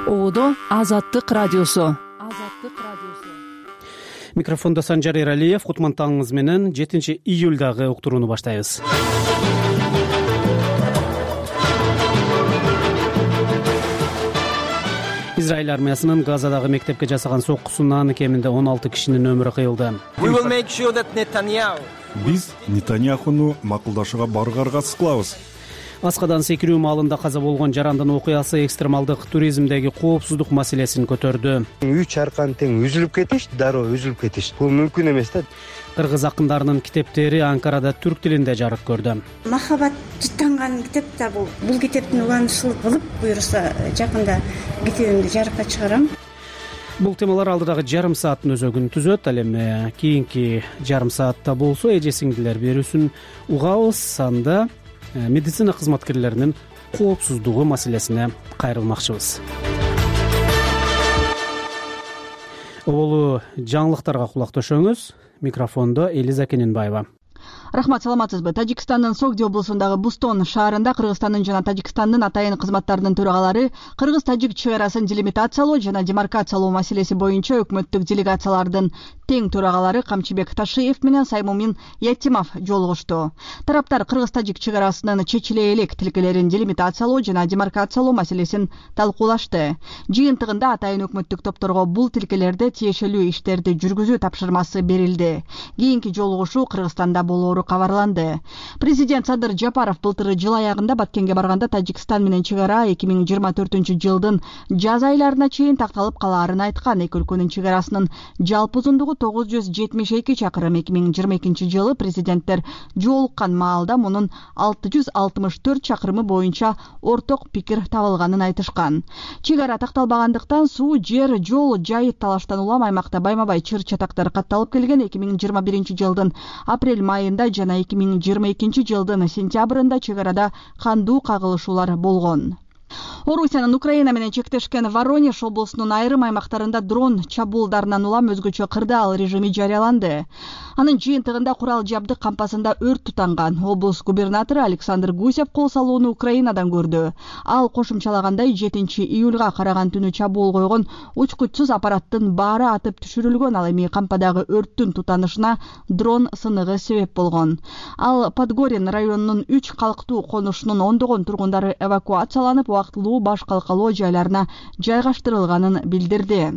Оодо Азаттык радиосу. Микрофонда Санжар Эралиев. Кутмантаңыз менен 7 июлдагы уктурууну баштайбыз. Израиль армиясынын Газадагы мектепке жасаган соккусунан кеминде 16 кишинин өмүрү кыйылды. Биз Нетаньяхуну макулдашууга баргаргасы кылабыз. Аскадан секирүү маалында каза болгон жарандын окуясы экстремалдык туризмдеги коопсуздук маселесин көтөрдү. Үй чаркан тең үзүлүп кетиш, дароо үзүлүп кетиш. Бул мүмкүн эмес да. Кыргыз акындарынын китептери Анкарада түрк тилинде жарык көрдү. Махабат жыттанган китеп да бул. Бул китептин уланышылып кылып буюрса жакында китебимди жарыкка чыгарам. Бул темалар алдыдагы жарым сааттын өзөгүн түзөт. Ал эми кийинки жарым саатта болсо эже сиңдилер берүүсүн угабыз. Анда медицина кызматкерлеринин коопсуздугу маселесине кайрылмакчыбыз. Оболу жаңылыктарга кулак төшөңүз. Микрофондо Элиза Кененбаева. Рахмат, саламатсызбы? Тажикстандын Согди облусундагы Бустон шаарында Кыргызстандын жана Тажикстандын атайын кызматтарынын төрагалары кыргыз-тажик чек арасын делимитациялоо жана демаркациялоо маселеси боюнча өкмөттүк делегациялардын тең төрагалары Камчыбек Ташиев менен Саймумин Яттимов жолугушту. Тараптар кыргыз-тажик чек арасынын чечиле элек тилкелерин делимитациялоо жана демаркациялоо маселесин талкуулашты. Жыйынтыгында атайын өкмөттүк топторго бул тилкелерде тиешелүү иштерди жүргүзүү тапшырмасы берилди. Кийинки жолугушуу Кыргызстанда болоору кабарланды. Президент Садыр Жапаров былтыр жыл аягында Баткенге барганда Тажикстан менен чек ара 2024-жылдын жаз айларына чейин такталып калаарын айткан. Эки өлкөнүн чек арасынын жалпы узундугу 972 чакырым. 2022-жылы президенттер жолуккан маалда мунун 664 чакырымы боюнча орток пикир табылганын айтышкан. Чек ара такталбагандыктан суу, жер, жол, жайыт талаштан улам аймакта байма-бай чыр-чатактар катталып келген. 2021-жылдын апрель майында жана 2022-жылдын сентябрында чек арада кандуу кагылышуулар болгон. Орусиянын Украина менен чектешкен Воронеж облусунун айрым аймактарында дрон чабуулдарынан улам өзгөчө кырдаал режими жарыяланды. Анын жыйынтыгында курал жабдык кампасында өрт тутанган. Облус губернатору Александр Гусев кол салууну Украинадан көрдү. Ал кошумчалагандай 7 июлга караган түнү чабуул койгон учкучсуз аппараттын баары атып түшүрүлгөн. Ал эми кампадагы өрттүн тутанышына дрон сыныгы себеп болгон. Ал Подгорин районунун 3 калктуу конушунун ондогон тургундары эвакуацияланып, убактылуу баш калкалоо жайларына жайгаштырылганын билдирди.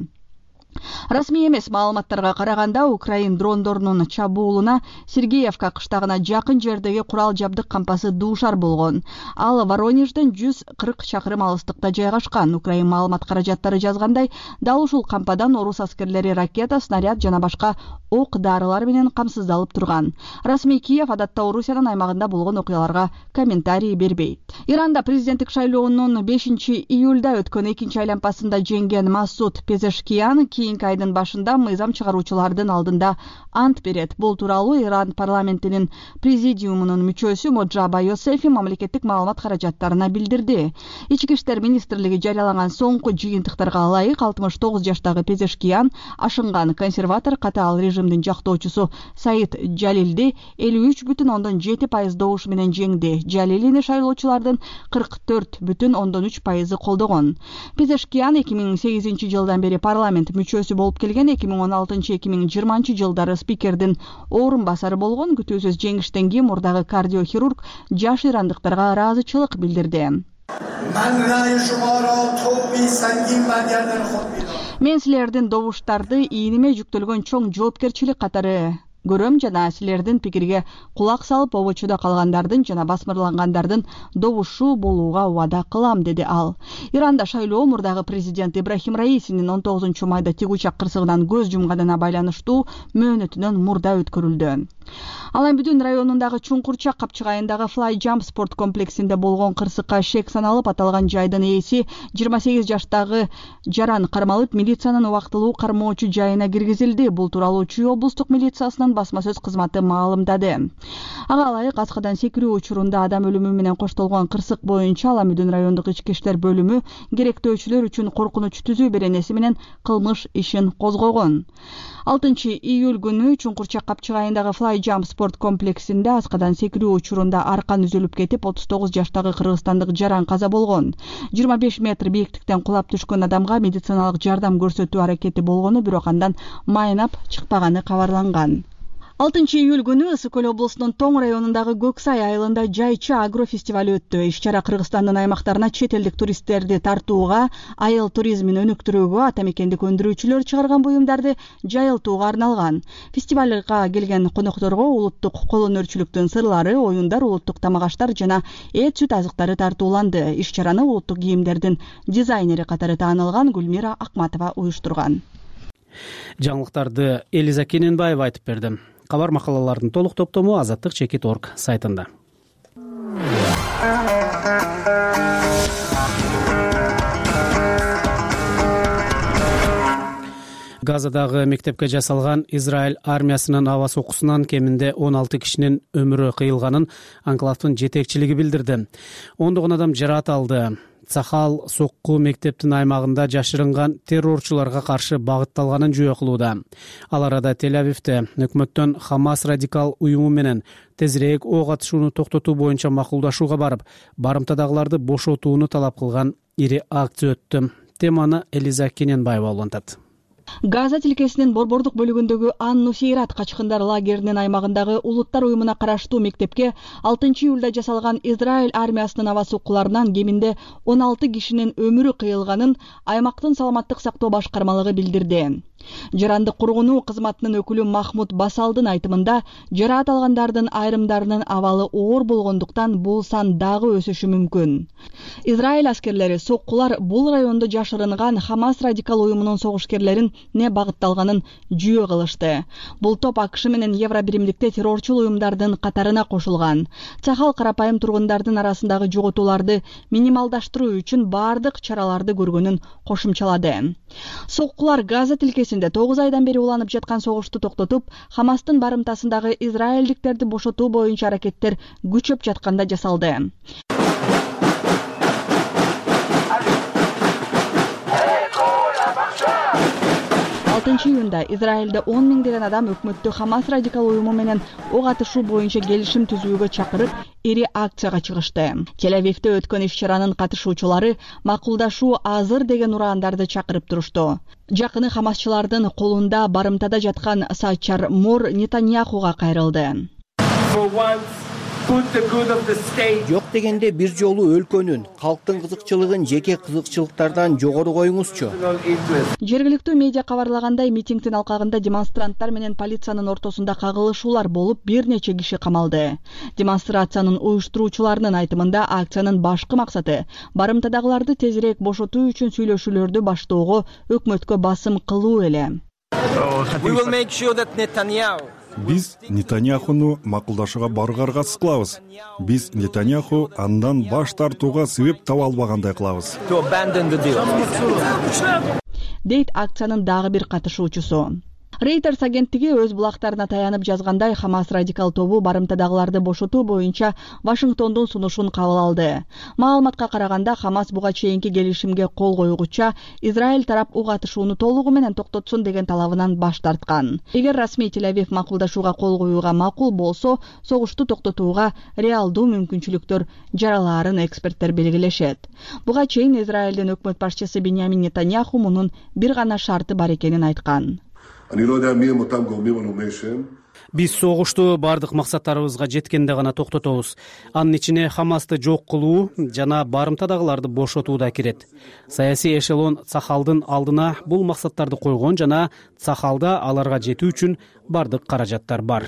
Расмий эмес маалыматтарга караганда Украин дрондорунун чабуулуна Сергеевка кыштагына жакын жердеги курал жабдык кампасы дуушар болгон. Ал Воронежден 140 чакырым алыстыкта жайгашкан. Украин маалымат каражаттары жазгандай, дал ушул кампадан орус аскерлери ракета, снаряд жана башка ок дарылар менен камсыздалып турган. Расмий Киев адатта Орусиянын аймагында болгон окуяларга комментарий бербейт. Иранда президенттик шайлоонун 5 июлда өткөн экинчи айланпасында жеңген Масуд Пезешкиян кийинки айдын башында мыйзам чыгаруучулардын алдында ант берет. Бул тууралуу Иран парламентинин президиумунун мүчөсү Моджаба Йосефи мамлекеттик маалымат каражаттарына билдирди. Ички иштер министрлиги жарыялаган соңку жыйынтыктарга ылайык 69 жаштагы Пезешкиян ашынган консерватор катаал режимдин жактоочусу Саид Жалилди 53,7% добуш менен жеңди. Жалилини шайлоочулардын 44,3% колдогон. Пезешкиян 2008-жылдан бери парламент мүчөсү болуп келген. 2016-2020 жылдары спикердин орун басары болгон. Күтүүсүз жеңиштен кийин мурдагы кардиохирург жаш ирандыктарга ыраазычылык билдирди. Мен силердин добуштарды ийниме жүктөлгөн чоң жоопкерчилик катары көрөм жана силердин пикирге кулак салып, обочуда калгандардын жана басмырлангандардын добушу болууга убада кылам, деди ал. Иранда шайлоо мурдагы президент Ибрахим Раисинин 19 майда тигучак кырсыгынан көз жумганына байланыштуу мөөнөтүнөн мурда өткөрүлдү. Аламбүдүн районундагы Чуңкурчак капчыгайындагы Fly Jump спорт комплексинде болгон кырсыкка шек саналып, аталган жайдын ээси 28 жаштагы Жаран кармалып, милициянын убактылуу кармоочу жайына киргизилди. Бул тууралуу Чүй облустук милициясынын басма сөз кызматы маалымдады. Ага ылайык аскадан секирүү учурунда адам өлүмү менен коштолгон кырсык боюнча Аламбүдүн райондук ички иштер бөлүмү керектөөчүлөр үчүн коркунуч түзүү беренеси менен кылмыш ишин козгогон. 6 июль күнү Чуңкурчак капчыгайындагы Fly Хайжамп спорт комплексинде аскадан секирүү учурунда аркан үзүлүп кетип 39 жаштагы кыргызстандык жаран каза болгон. 25 метр бийиктиктен кулап түшкөн адамга медициналык жардам көрсөтүү аракети болгону, бирок андан майнап чыкпаганы кабарланган. 6-июль күнү Ысык Көл облусунун Тоң районундагы Көксай айылында жайчы агро фестиваль өттү. Иш-чара Кыргызстандын аймактарына чет элдик туристтерди тартууга, айыл туризмин өнүктүрүүгө, ата мекендик өндүрүүчүлөр чыгарган буюмдарды жайылтууга арналган. Фестивалга келген конокторго улуттук кол өнөрчүлүктүн сырлары, оюндар, улуттук тамак-аштар жана эт сүт азыктары тартууланды. Иш-чараны улуттук кийимдердин дизайнери катары таанылган Гүлмира Акматова уюштурган. Жаңылыктарды Элиза Кененбаева айтып берди. Кабар макалалардын толук топтому azattik.org сайтында. Газадагы мектепке жасалган Израиль армиясынын аба соккусунан кеминде 16 кишинин өмүрү кыйылганын анклавдын жетекчилиги билдирди. Ондогон адам жараат алды. Цахал сокку мектептин аймагында жашырынган террорчуларга каршы багытталганын жүйө кылууда. Ал арада Тель-Авивде өкмөттөн Хамас радикал уюму менен тезирээк ок атышууну токтотуу боюнча макулдашууга барып, барымтадагыларды бошотууну талап кылган ири акция өттү. Теманы Элиза Кененбаева улантат. Газа тилкесинин борбордук бөлүгүндөгү Ан-Нусейрат качкындар лагеринин аймагындагы улуттар уюмуна караштуу мектепке 6-июлда жасалган Израиль армиясынын аба соккуларынан кеминде 16 кишинин өмүрү кыйылганын аймактын саламаттык сактоо башкармалыгы билдирди. Жарандык кургунуу кызматынын өкүлү Махмуд Басалдын айтымында, жараат алгандардын айрымдарынын абалы оор болгондуктан бул сан дагы өсүшү мүмкүн. Израиль аскерлери соккулар бул райондо жашырынган Хамас радикал уюмунун согушкерлерин не багытталганын жүйө кылышты. Бул топ АКШ менен Евробиримдикте террорчул уюмдардын катарына кошулган. Цахал карапайым тургундардын арасындагы жоготууларды минималдаштыруу үчүн бардык чараларды көргөнүн кошумчалады. Соккулар Газа тилкесинде 9 айдан бери уланып жаткан согушту токтотуп, Хамастын барымтасындагы израилдиктерди бошотуу боюнча аракеттер күчөп жатканда жасалды. 6-июнда Израилде 10 миңдеген адам өкмөттү Хамас радикал уюму менен ок атышуу боюнча келишим түзүүгө чакырып, ири акцияга чыгышты. Тель-Авивде өткөн иш-чаранын катышуучулары макулдашуу азыр деген урандарды чакырып турушту. Жакыны хамасчылардын колунда барымтада жаткан Сачар Мор Нетаньяхуга кайрылды. Жок дегенде бир жолу өлкөнүн, калктын кызыкчылыгын жеке кызыкчылыктардан жогору коюңузчу. Жергиликтүү медиа кабарлагандай, митингдин алкагында демонстранттар менен полициянын ортосунда кагылышуулар болуп, бир нече киши камалды. Демонстрациянын уюштуруучуларынын айтымында, акциянын башкы максаты барымтадагыларды тезирээк бошотуу үчүн сүйлөшүүлөрдү баштоого өкмөткө басым кылуу эле. Биз Нетаньяхуну макулдашууга баргарга кылабыз. Биз Нетаньяху андан баш тартууга себеп таба албагандай кылабыз. Дейт акциянын дагы бир катышуучусу. Reuters агенттиги өз булактарына таянып жазгандай, Хамас радикал тобу барымтадагыларды бошотуу боюнча Вашингтондун сунушун кабыл алды. Маалыматка караганда, Хамас буга чейинки келишимге кол койгуча Израиль тарап ок атышууну толугу менен токтотсун деген талабынан баш тарткан. Эгер расмий Тель-Авив макулдашууга кол коюуга макул болсо, согушту токтотууга реалдуу мүмкүнчүлүктөр жаралаарын эксперттер белгилешет. Буга чейин Израилдин өкмөт башчысы Биньямин Нетаньяху мунун бир гана шарты бар экенин айткан. Биз согушту бардык максаттарыбызга жеткенде гана токтотобуз. Анын ичине Хамасты жок кылуу жана барымтадагыларды бошотуу да кирет. Саясий эшелон Цахалдын алдына бул максаттарды койгон жана Цахалда аларга жетүү үчүн бардык каражаттар бар.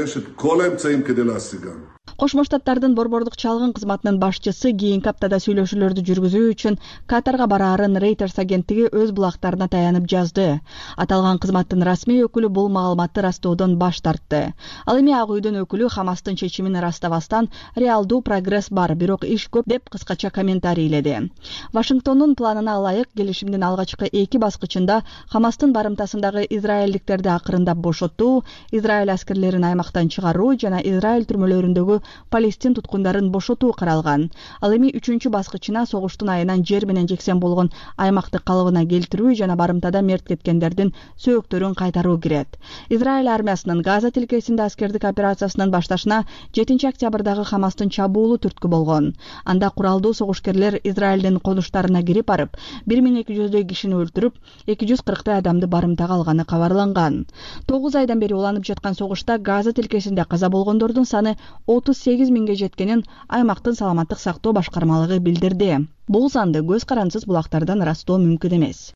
Кошмо Штаттардын борбордук чалгын кызматынын башчысы кийинки аптада сүйлөшүүлөрдү жүргүзүү үчүн Катарга бараарын Reuters агенттиги өз булактарына таянып жазды. Аталган кызматтын расмий өкүлү бул маалыматты растоодон баш тартты. Ал эми Ак үйдүн өкүлү Хамастын чечимин растабастан реалдуу прогресс бар, бирок иш көп деп кыскача комментарийледи. Вашингтондун планына ылайык келишимдин алгачкы 2 баскычында Хамастын барымтасындагы израилдиктерди акырындап бошотуу, Израиль аскерлерин аймактан чыгаруу жана Израиль түрмөлөрүндөгү Палестин туткундарын бошотуу каралган. Ал эми 3 баскычына согуштун айынан жер менен жексен болгон аймакты калыбына келтирүү жана барымтада мерт кеткендердин сөөктөрүн кайтаруу кирет. Израиль армиясынын Газа тилкесинде аскердик операциясынын башташына 7 октябрдагы Хамастын чабуулу түрткү болгон. Анда куралдуу согушкерлер Израилдин конуштарына кирип барып, 1200 кишини өлтүрүп, 240 адамды барымтага алганы кабарланган. 9 айдан бери уланып жаткан согушта Газа тилкесинде каза болгондордун саны 38 миңге жеткенин аймактын саламаттык сактоо башкармалыгы билдирди. Бул санды көз карансыз булактардан ырастоо мүмкүн эмес.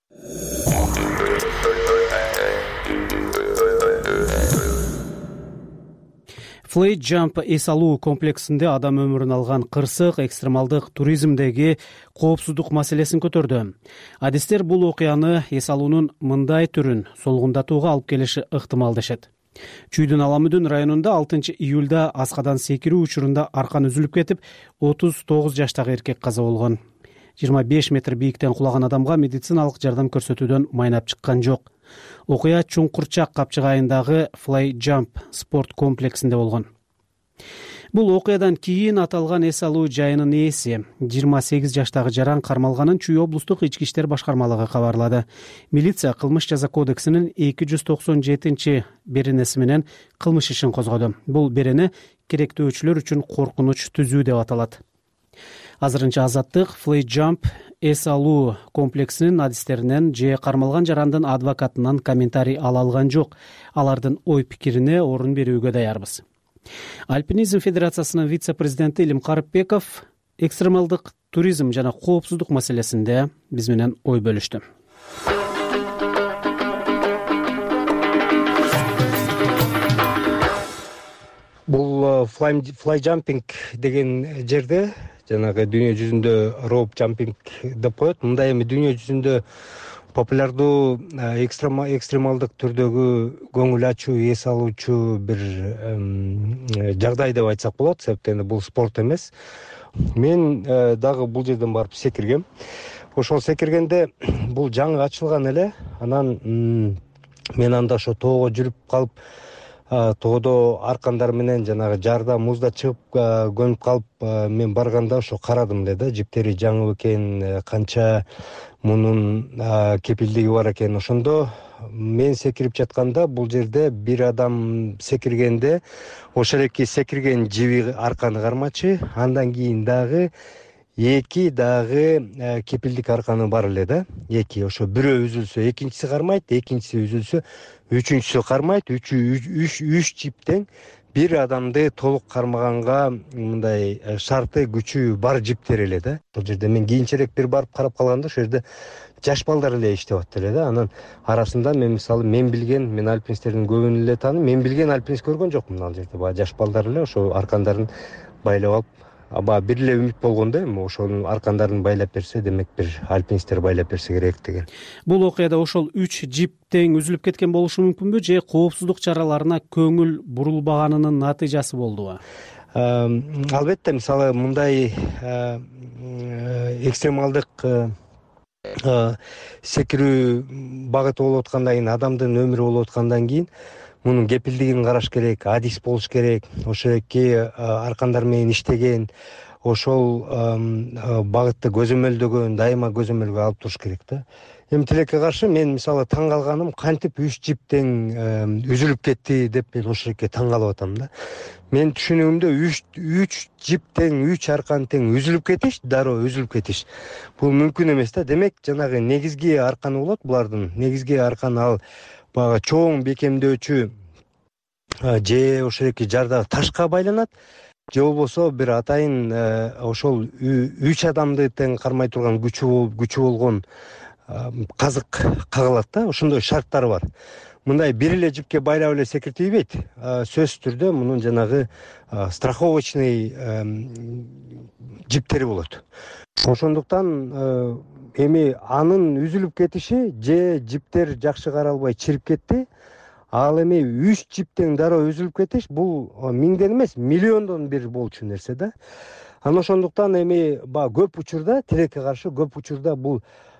Flight Jump эс алуу комплексинде адам өмүрүн алган кырсык экстремалдык туризмдеги коопсуздук маселесин көтөрдү. Адистер бул окуяны эс алуунун мындай түрүн солгундатууга алып келиши ыктымал дешет. Чүйдүн Аламүдүн районунда 6 июлда аскадан секирүү учурунда аркан үзүлүп кетип, 39 жаштагы эркек каза болгон. 25 метр бийиктен кулаган адамга медициналык жардам көрсөтүүдөн майнап чыккан жок. Окуя Чуңкурчак капчык айындагы Flight Jump спорт комплексинде болгон. Бул окуядан кийин аталган эс алуу жайынын ээси 28 жаштагы жаран кармалганын Чүй облустук ички иштер башкармалыгы кабарлады. Милиция кылмыш жаза кодексинин 297 беренеси менен кылмыш ишин козгоду. Бул берене керектөөчүлөр үчүн коркунуч түзүү деп аталат. Азырынча Азаттык Flight Jump эс алуу комплексинин адистеринен же кармалган жарандын адвокатынан комментарий ала алган жок. Алардын ой пикирине орун берүүгө даярбыз. Альпинизм федерациясынын вице-президенти Илим Карыпбеков экстремалдык туризм жана коопсуздук маселесинде биз менен ой бөлүштү. Бул fly jumping деген жерде жанагы дүйнө жүзүндө rope jumping деп коет. Мындай эми дүйнө жүзүндө популярдуу экстремалдык түрдөгү көңүл ачуу, эс алуучу бир жагдай деп айтсак болот, себептен бул спорт эмес. Мен дагы бул жерден барып секиргем. Ошол секиргенде бул жаңы ачылган эле, анан мен анда ошо тоого жүрүп калып, тоодо аркандар менен жанагы жарда музда чыгып көнүп калып, мен барганда ошо карадым эле да, жиптери жаңы экен, канча мунун кепилдиги бар экен. Ошондо мен секирип жатканда бул жерде бир адам секиргенде ошол эки секирген жиби арканы кармачы, андан кийин дагы эки дагы кепилдик арканы бар эле да. Эки ошо бирөө үзүлсө экинчиси кармайт, экинчиси үзүлсө үчүнчүсү кармайт. Үч жиптен бир адамды толук кармаганга мындай шарты күчү бар жиптер эле да. Бул жерде мен кийинчерээк бир барып карап калганда ошол жерде жаш балдар эле иштеп атты эле да. Анан арасында мен мисалы мен альпинисттердин көбүн эле тааныйм. Мен билген альпинист көргөн жокмун ал жерде. Баа жаш балдар эле ошо аркандарын байлап алып, аба бир эле үмүт болгон да, эми ошонун аркандарын байлап берсе, демек бир альпинисттер байлап берсе керек деген. Бул окуяда ошол 3 жип тең үзүлүп кеткен болушу мүмкүнбү же коопсуздук чараларына көңүл бурулбаганынын натыйжасы болдубу? Албетте, мисалы мындай экстремалдык секирүү багыты болуп аткандан кийин, адамдын өмүрү болуп аткандан кийин мунун кепилдигин караш керек, адис болуш керек. Ошо эки аркандар менен иштеген, ошол багытты көзөмөлдөгөн, дайыма көзөмөлгө алып туруш керек да. Эми тилекке каршы мен мисалы таң калганым, кантип 3 жип тең үзүлүп кетти деп мен ошол эки таң калып атам да. Мен түшүнүгүмдө 3 жип тең, 3 аркан тең үзүлүп кетиш, дароо үзүлүп кетиш. Бул мүмкүн эмес да. Демек жанагы негизги арканы болот булардын. Негизги арканы ал бага чоң бекемдөөчү же ошол эки жарда ташка байланат, же болбосо бир атайын ошол 3 адамды тең кармай турган күчү болгон казык кагылат да. Ошондой шарттары бар. Мындай бир эле жипке байлап эле секиртилбейт. Сөзсүз түрдө мунун жанагы страховочный жиптери болот. Ошондуктан эми анын үзүлүп кетиши же жиптер жакшы каралбай чирип кетти, ал эми 3 жиптен дароо үзүлүп кетиш, бул миңден эмес, миллиондон бир болчу нерсе да. Анан ошондуктан эми көп учурда, тилекке каршы көп учурда бул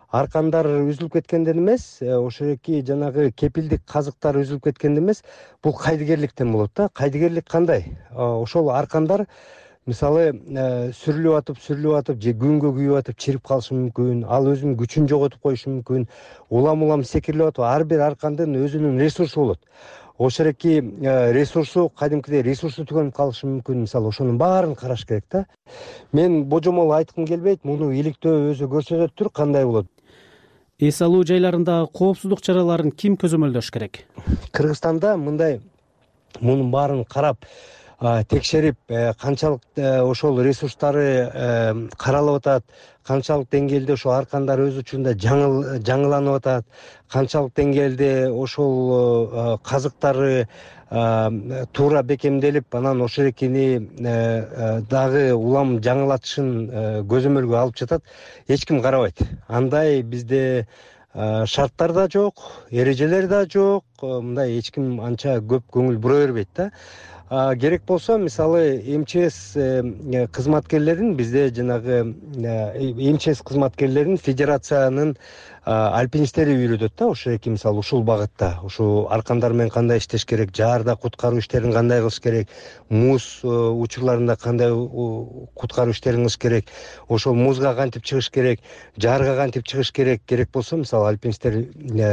аркандар үзүлүп кеткенден эмес, ошол эки жанагы кепилдик казыктар үзүлүп кеткенден эмес, бул кайдыгерликтен болот да. Кайдыгерлик кандай? Ошол аркандар мисалы сүрүлүп атып же күнгө күйүп атып чирип калышы мүмкүн, ал өзүнүн күчүн жоготуп коюшу мүмкүн, улам секирилип атып, ар бир аркандын өзүнүн ресурсу болот. Ошол эки ресурсу кадимкидей ресурсу түгөнүп калышы мүмкүн. Мисалы ошонун баарын караш керек да. Мен божомол айткым келбейт, муну иликтөө өзү көрсөтөттүр кандай болот. Эс алуу жайларындагы коопсуздук чараларын ким көзөмөлдөш керек? Кыргызстанда мындай мунун баарын карап, текшерип, канчалык ошол ресурстары каралып атат, канчалык деңгээлде ошол аркандар өз учурунда жаңыланып атат, канчалык деңгээлде ошол казыктары туура бекемделип, анан ошол экини дагы улам жаңылатышын көзөмөлгө алып жатат, эч ким карабайт. Андай бизде шарттар да жок, эрежелер да жок, мындай эч ким анча көп көңүл бура бербейт да. Керек болсо, мисалы МЧС кызматкерлерин бизде жанагы МЧС кызматкерлерин федерациянын альпинисттери үйрөтөт да, ошол эки мисалы ушул багытта, ушул аркандар менен кандай иштеш керек, жаарда куткаруу иштерин кандай кылыш керек, муз учурларында кандай куткаруу иштерин кылыш керек, ошол музга кантип чыгыш керек, жаарга кантип чыгыш керек. Керек болсо, мисалы альпинисттер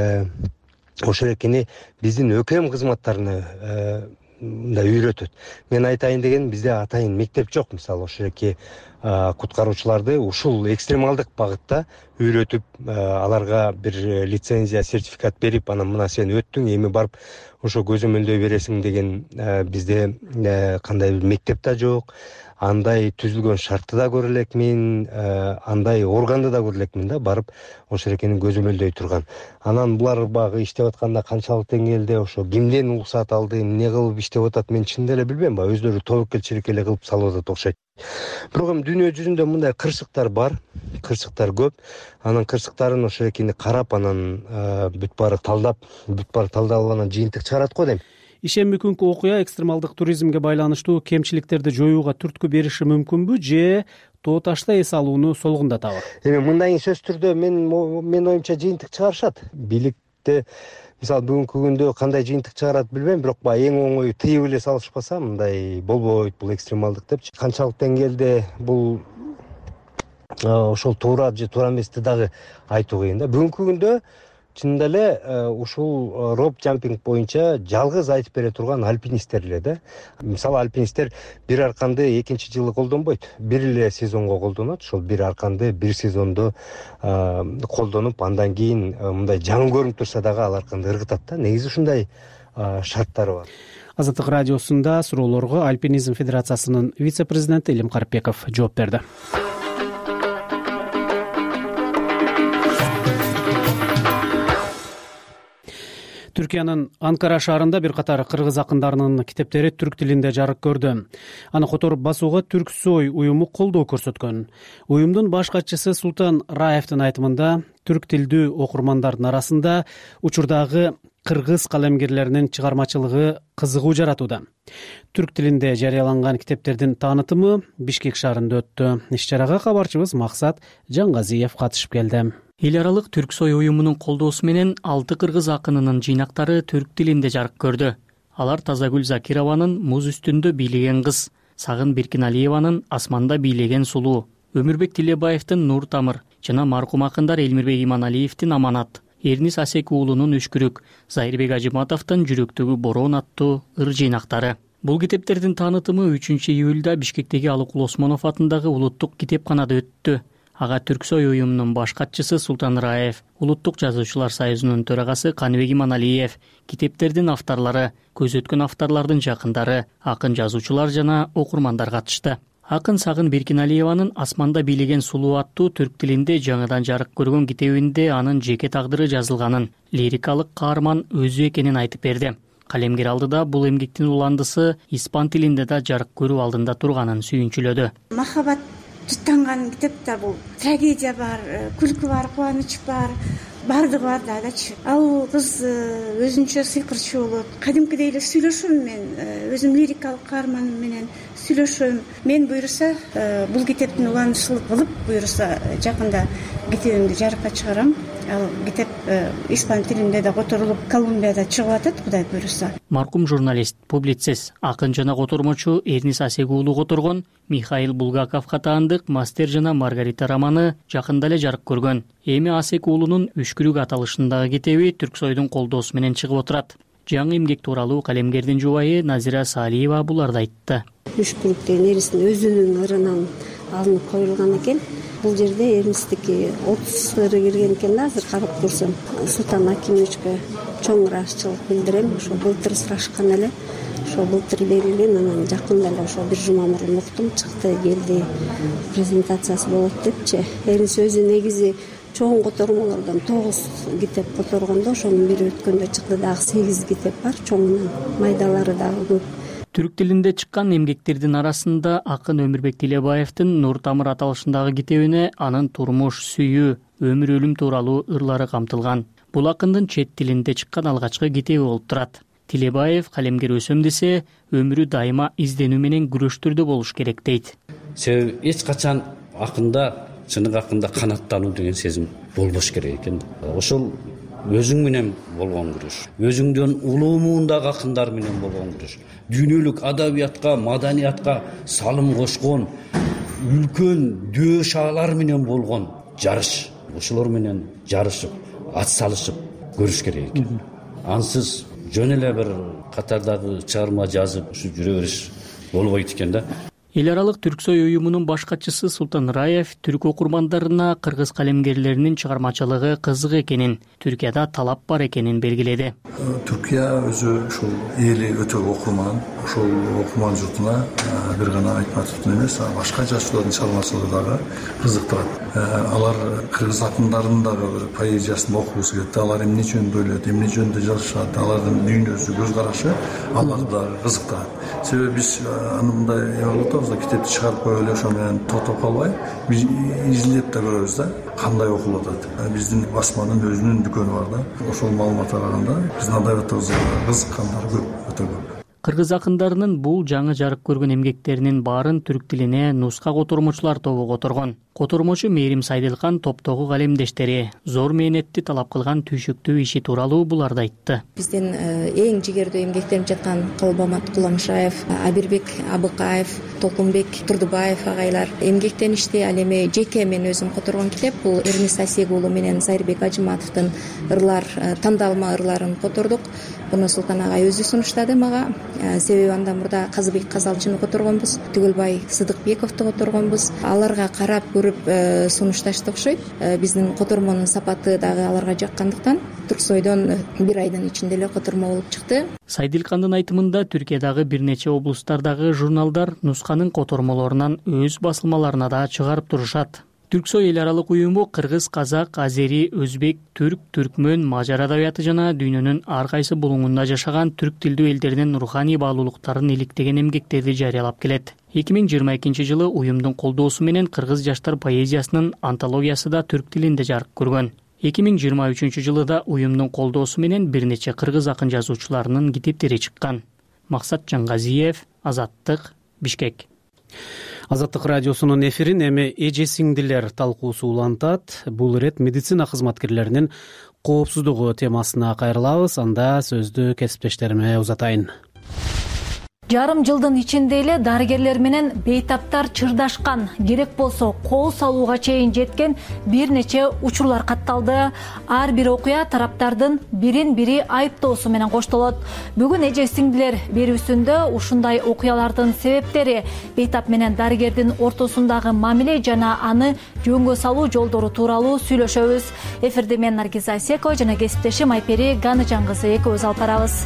ошол экини биздин ӨКМ кызматтарына мындай үйрөтөт. Мен айтайын дегеним, бизде атайын мектеп жок. Мисалы ошол эки куткаруучуларды ушул экстремалдык багытта үйрөтүп, аларга бир лицензия, сертификат берип, анан мына сен өттүң, эми барып ошо көзөмөлдөй бересиң деген бизде кандай бир мектеп да жок. Андай түзүлгөн шартты да көрө элекмин, андай органды да көрө элекмин да, барып ошол экени көзөмөлдөй турган. Анан булар багы иштеп атканда канчалык деңгээлде, ошо кимден уруксат алды, эмне кылып иштеп атат, мен чын эле билбейм, баягы өздөрү тобокелчилик эле кылып салып атат окшойт. Бирок эми дүйнө жүзүндө мындай кырсыктар бар, кырсыктар көп. Анан кырсыктарын ошол экени карап, анан бүт баары талдалып анан жыйынтык чыгарат го дейм. Ишемби күнкү окуя экстремалдык туризмге байланыштуу кемчиликтерди жоюуга түрткү бериши мүмкүнбү же тоо ташта эс алууну солгундатабы? Эми мындай сөзсүз түрдө мен оюмча жыйынтык чыгарышат. Бийликте мисалы бүгүнкү күндө кандай жыйынтык чыгарат билбейм, бирок баягы эң оңою тыйып эле салышпаса, мындай болбойт бул экстремалдык депчи. Канчалык деңгээлде бул ошол туура же туура эмести дагы айтуу кыйын да. Бүгүнкү күндө чынында эле ушул роп джампинг боюнча жалгыз айтып бере турган альпинисттер эле да. Мисалы альпинисттер бир арканды экинчи жылы колдонбойт, бир эле сезонго колдонот. Ошол бир арканды бир сезондо колдонуп, андан кийин мындай жаңы көрүнүп турса дагы ал арканды ыргытат да. Негизи ушундай шарттары бар. Азаттык радиосунда суроолорго Альпинизм федерациясынын вице-президенти Илим Карипбеков жооп берди. Түркиянын Анкара шаарында бир катар кыргыз акындарынын китептери түрк тилинде жарык көрдү. Аны которуп басууга Түрксой уюму колдоо көрсөткөн. Уюмдун баш катчысы Султан Раевдин айтымында, түрк тилдүү окурмандардын арасында учурдагы кыргыз калемгерлеринин чыгармачылыгы кызыгуу жаратууда. Түрк тилинде жарыяланган китептердин таанытымы Бишкек шаарында өттү. Иш-чарага кабарчыбыз Максат Жаңгазиев катышып келди. Эл аралык Түрксой уюмунун колдоосу менен 6 кыргыз акынынын жыйнактары түрк тилинде жарык көрдү. Алар Тазагүл Закированын Муз үстүндө бийлеген кыз, Сагын Биркиналиеванын Асманда бийлеген сулуу, Өмүрбек Тилебаевдин Нур тамыр жана маркум акындар Элмирбек Иманалиевдин Аманат, Эрнис Асек уулунун Үшкүрүк, Зайырбек Ажыматовдун Жүрөктөгү бороон аттуу ыр жыйнактары. Бул китептердин таанытымы 3-июлда Бишкектеги Алыкул Осмонов атындагы улуттук китепканада өттү. Ага Түрксой уюмунун баш катчысы Султан Раев, Улуттук жазуучулар союзунун төрагасы Каныбек Иманалиев, китептердин авторлору, көз өткөн авторлордун жакындары, акын жазуучулар жана окурмандар катышты. Акын Сагын Биркиналиеванын Асманда бийлеген сулуу аттуу түрк тилинде жаңыдан жарык көргөн китебинде анын жеке тагдыры жазылганын, лирикалык каарман өзү экенин айтып берди. Калемгер алдыда бул эмгектин уландысы испан тилинде да жарык көрүү алдында турганын сүйүнчүлөдү. Махабат жыттанган китепте бул трагедия бар, күлкү бар, кубаныч бар, бардыгы бар дагычы. Ал кыз өзүнчө сыйкырчу болот. Кадимкидей эле сүйлөшөм мен өзүм лирикалык каарманым менен сүйлөшөм. Мен буюрса бул китептин уланышчылык кылып буюрса жакында китебимди жарыкка чыгарам. Ал китеп испан тилинде да которулуп Колумбияда чыгып атат, Кудай буюрса. Маркум журналист, публицист, акын жана котормочу Эрнис Асек уулу которгон Михаил Булгаков катаандык Мастер жана Маргарита романы жакында эле жарык көргөн. Эми Асек уулунун Үшкүрүк аталышындагы китеби Түрксойдун колдоосу менен чыгып отурат. Жаңы эмгек тууралуу калемгердин жубайы Назира Салиева буларды айтты. Үшкүрүк деген Эрнистин өзүнүн ырынан алынып коюлган экен. Бул жерде Эрнистики 30 ыры кирген экен да, азыр карап көрсөм. Султан Акимовичке чоң ыраазычылык билдирем. Ошо былтыр сурашкан эле. Ошо былтыр берилген, анан жакында эле ошо бир жума мурун уктум, чыкты, келди. Презентациясы болот депчи. Эрнис өзү негизи чоң котормолордон 9 китеп которгондо, ошонун бири өткөндө чыкты, дагы 8 китеп бар, чоңунан майдалары дагы көп. Түрк тилинде чыккан эмгектердин арасында акын Өмүрбек Тилебаевдин Нур тамыр аталышындагы китебине анын турмуш, сүйүү, өмүр өлүм тууралуу ырлары камтылган. Бул акындын чет тилинде чыккан алгачкы китеби болуп турат. Тилебаев калемгер өсөм десе, өмүрү дайыма изденүү менен күрөштүрдө болуш керек дейт. Себеби эч качан акында, чыныгы акында канаттануу деген сезим болбош керек экен. Ошол өзүң менен болгон күрөш, өзүңдөн улуу муундагы акындар менен болгон күрөш, дүйнөлүк адабиятка, маданиятка салым кошкон үлкөн дөө шаалар менен болгон жарыш, ошолор менен жарышып, ат салышып көрүш керек экен. Ансыз жөн эле бир катардагы чыгарма жазып ушу жүрө бериш болбойт экен да. Эл аралык Түрксой уюмунун баш катчысы Султан Раев түрк окурмандарына кыргыз калемгерлеринин чыгармачылыгы кызык экенин, Түркияда талап бар экенин белгиледи. Түркия өзү ушул эли өтө окурман, ошол окурман журтуна бир гана Айтматовдун эмес, башка жашоодун чыгармачылыгы дагы кызыктырат. Алар кыргыз акындарынын дагы поэзиясын окугусу келет. Алар эмне жөнүндө ойлойт, эмне жөнүндө жазышат, алардын дүйнөсү, көз карашы аларды дагы кызыктырат. Себеби биз аны мындай болот, китепти чыгарып коюп эле ошо менен токтоп калбай, биз изилдеп да көрөбүз да, кандай окулуп атат. Биздин басманын өзүнүн дүкөнү бар да. Ошол маалыматка караганда биздин адабиятыбызга кызыккандар көп, өтө көп. Кыргыз акындарынын бул жаңы жарык көргөн эмгектеринин баарын түрк тилине нуска котормочулар тобу которгон. Котормочу Мээрим Сайдылкан топтогу калемдештери зор мээнетти талап кылган түйшүктүү иши тууралуу буларды айтты. Биздин эң жигердүү эмгектерип жаткан Калбамат Куламшаев, Абирбек Абыкаев, Толкунбек Турдубаев агайлар эмгектеништи. Ал эми жеке мен өзүм которгон китеп бул Эрнис Асек уулу менен Сайырбек Ажыматовдун ырлар, тандалма ырларын котордук. Буну Султан агай өзү сунуштады мага. Себеби андан мурда Казыбек Казалчыны которгонбуз, Түгөлбай Сыдыкбековду которгонбуз. Аларга карап көрүп сунушташты окшойт. Биздин котормонун сапаты дагы аларга жаккандыктан Түрксойдон бир айдын ичинде эле котормо болуп чыкты. Сайдылкандын айтымында Түркиядагы бир нече облустардагы журналдар нусканын котормолорунан өз басылмаларына да чыгарып турушат. Түрксой эл аралык уюму кыргыз, казак, азери, өзбек, түрк, түркмөн, мажар адабияты жана дүйнөнүн ар кайсы булуңунда жашаган түрк тилдүү элдердин руханий баалуулуктарын иликтеген эмгектерди жарыялап келет. 2022-жылы уюмдун колдоосу менен кыргыз жаштар поэзиясынын антологиясы да түрк тилинде жарык көргөн. 2023-жылы да уюмдун колдоосу менен бир нече кыргыз акын жазуучуларынын китептери чыккан. Максат Жаңгазиев, Азаттык, Бишкек. Азаттык радиосунун эфирин эми эже сиңдилер талкуусу улантат. Бул ирет медицина кызматкерлеринин коопсуздугу темасына кайрылабыз. Анда сөздү кесиптештериме узатайын. Жарым жылдын ичинде эле дарыгерлер менен бейтаптар чырдашкан, керек болсо кол салууга чейин жеткен бир нече учурлар катталды. Ар бир окуя тараптардын бирин-бири айыптоосу менен коштолот. Бүгүн эже сиңдилер берүүсүндө ушундай окуялардын себептери, бейтап менен дарыгердин ортосундагы мамиле жана аны жөнгө салуу жолдору тууралуу сүйлөшөбүз. Эфирде мен Наргиз Асекова жана кесиптешим Айпери Ганычан кызы экөөбүз алып барабыз.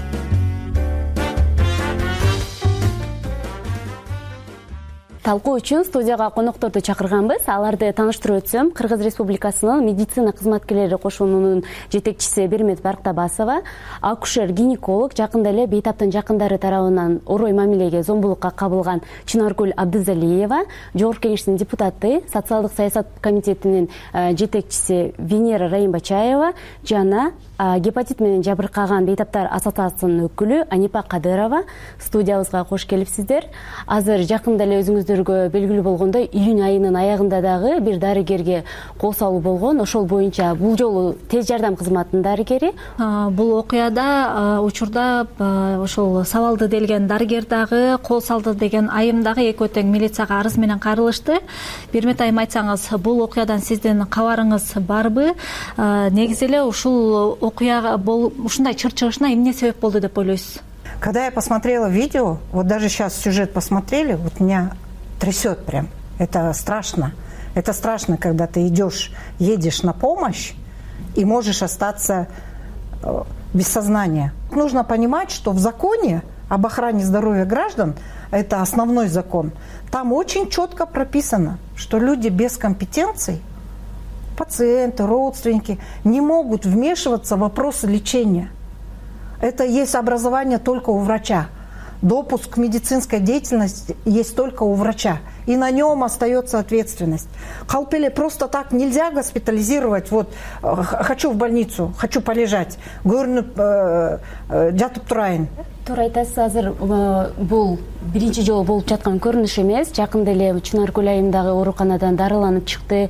талкуу үчүн студияга конокторду чакырганбыз. Аларды тааныштырып өтсөм, Кыргыз Республикасынын медицина кызматкерлери кошунунун жетекчиси Бермет Барктабасова, акушер-гинеколог, жакында эле бейтаптын жакындары тарабынан орой мамилеге зомбулукка кабылган Чынаргүл Абдызалиева, Жогорку Кеңештин депутаты, социалдык саясат комитетинин жетекчиси Венера Райымбачаева жана гепатит менен жабыркаган бейтаптар ассоциациясынын өкүлү Анипа Кадырова студиябызга кош келипсиздер. Азыр жакында эле өзүңүздөргө белгилүү болгондой, июнь айынын аягында дагы бир дарыгерге кол салуу болгон. Ошол боюнча бул жолу тез жардам кызматынын дарыгери. Бул окуяда учурда ошол сабалды делген дарыгер дагы кол салды деген айым дагы экөө тең милицияга арыз менен кайрылышты. Бермет айым, айтсаңыз, бул окуядан сиздин кабарыңыз барбы? Негизи эле ушул окуяга ушундай чыр чыгышына эмне себеп болду деп ойлойсуз? Когда я посмотрела видео, вот даже сейчас сюжет посмотрели, вот меня трясет прям. Это страшно. Это страшно, когда ты едешь на помощь и можешь остаться без сознания. Нужно понимать, что в законе об охране здоровья граждан, это основной закон, там очень четко прописано, что люди без компетенций, пациенты, родственники, не могут вмешиваться в вопросы лечения. Это есть образование только у врача. Допуск к медицинской деятельности есть только у врача. И на нем остается ответственность. Калпеле просто так нельзя госпитализировать. Вот, хочу в больницу, хочу полежать. Көрүнүп жатып турайын. Туура айтасыз. Азыр бул биринчи жолу болуп жаткан көрүнүш эмес. Жакында эле Чынаргүл айым дагы ооруканадан дарыланып чыкты.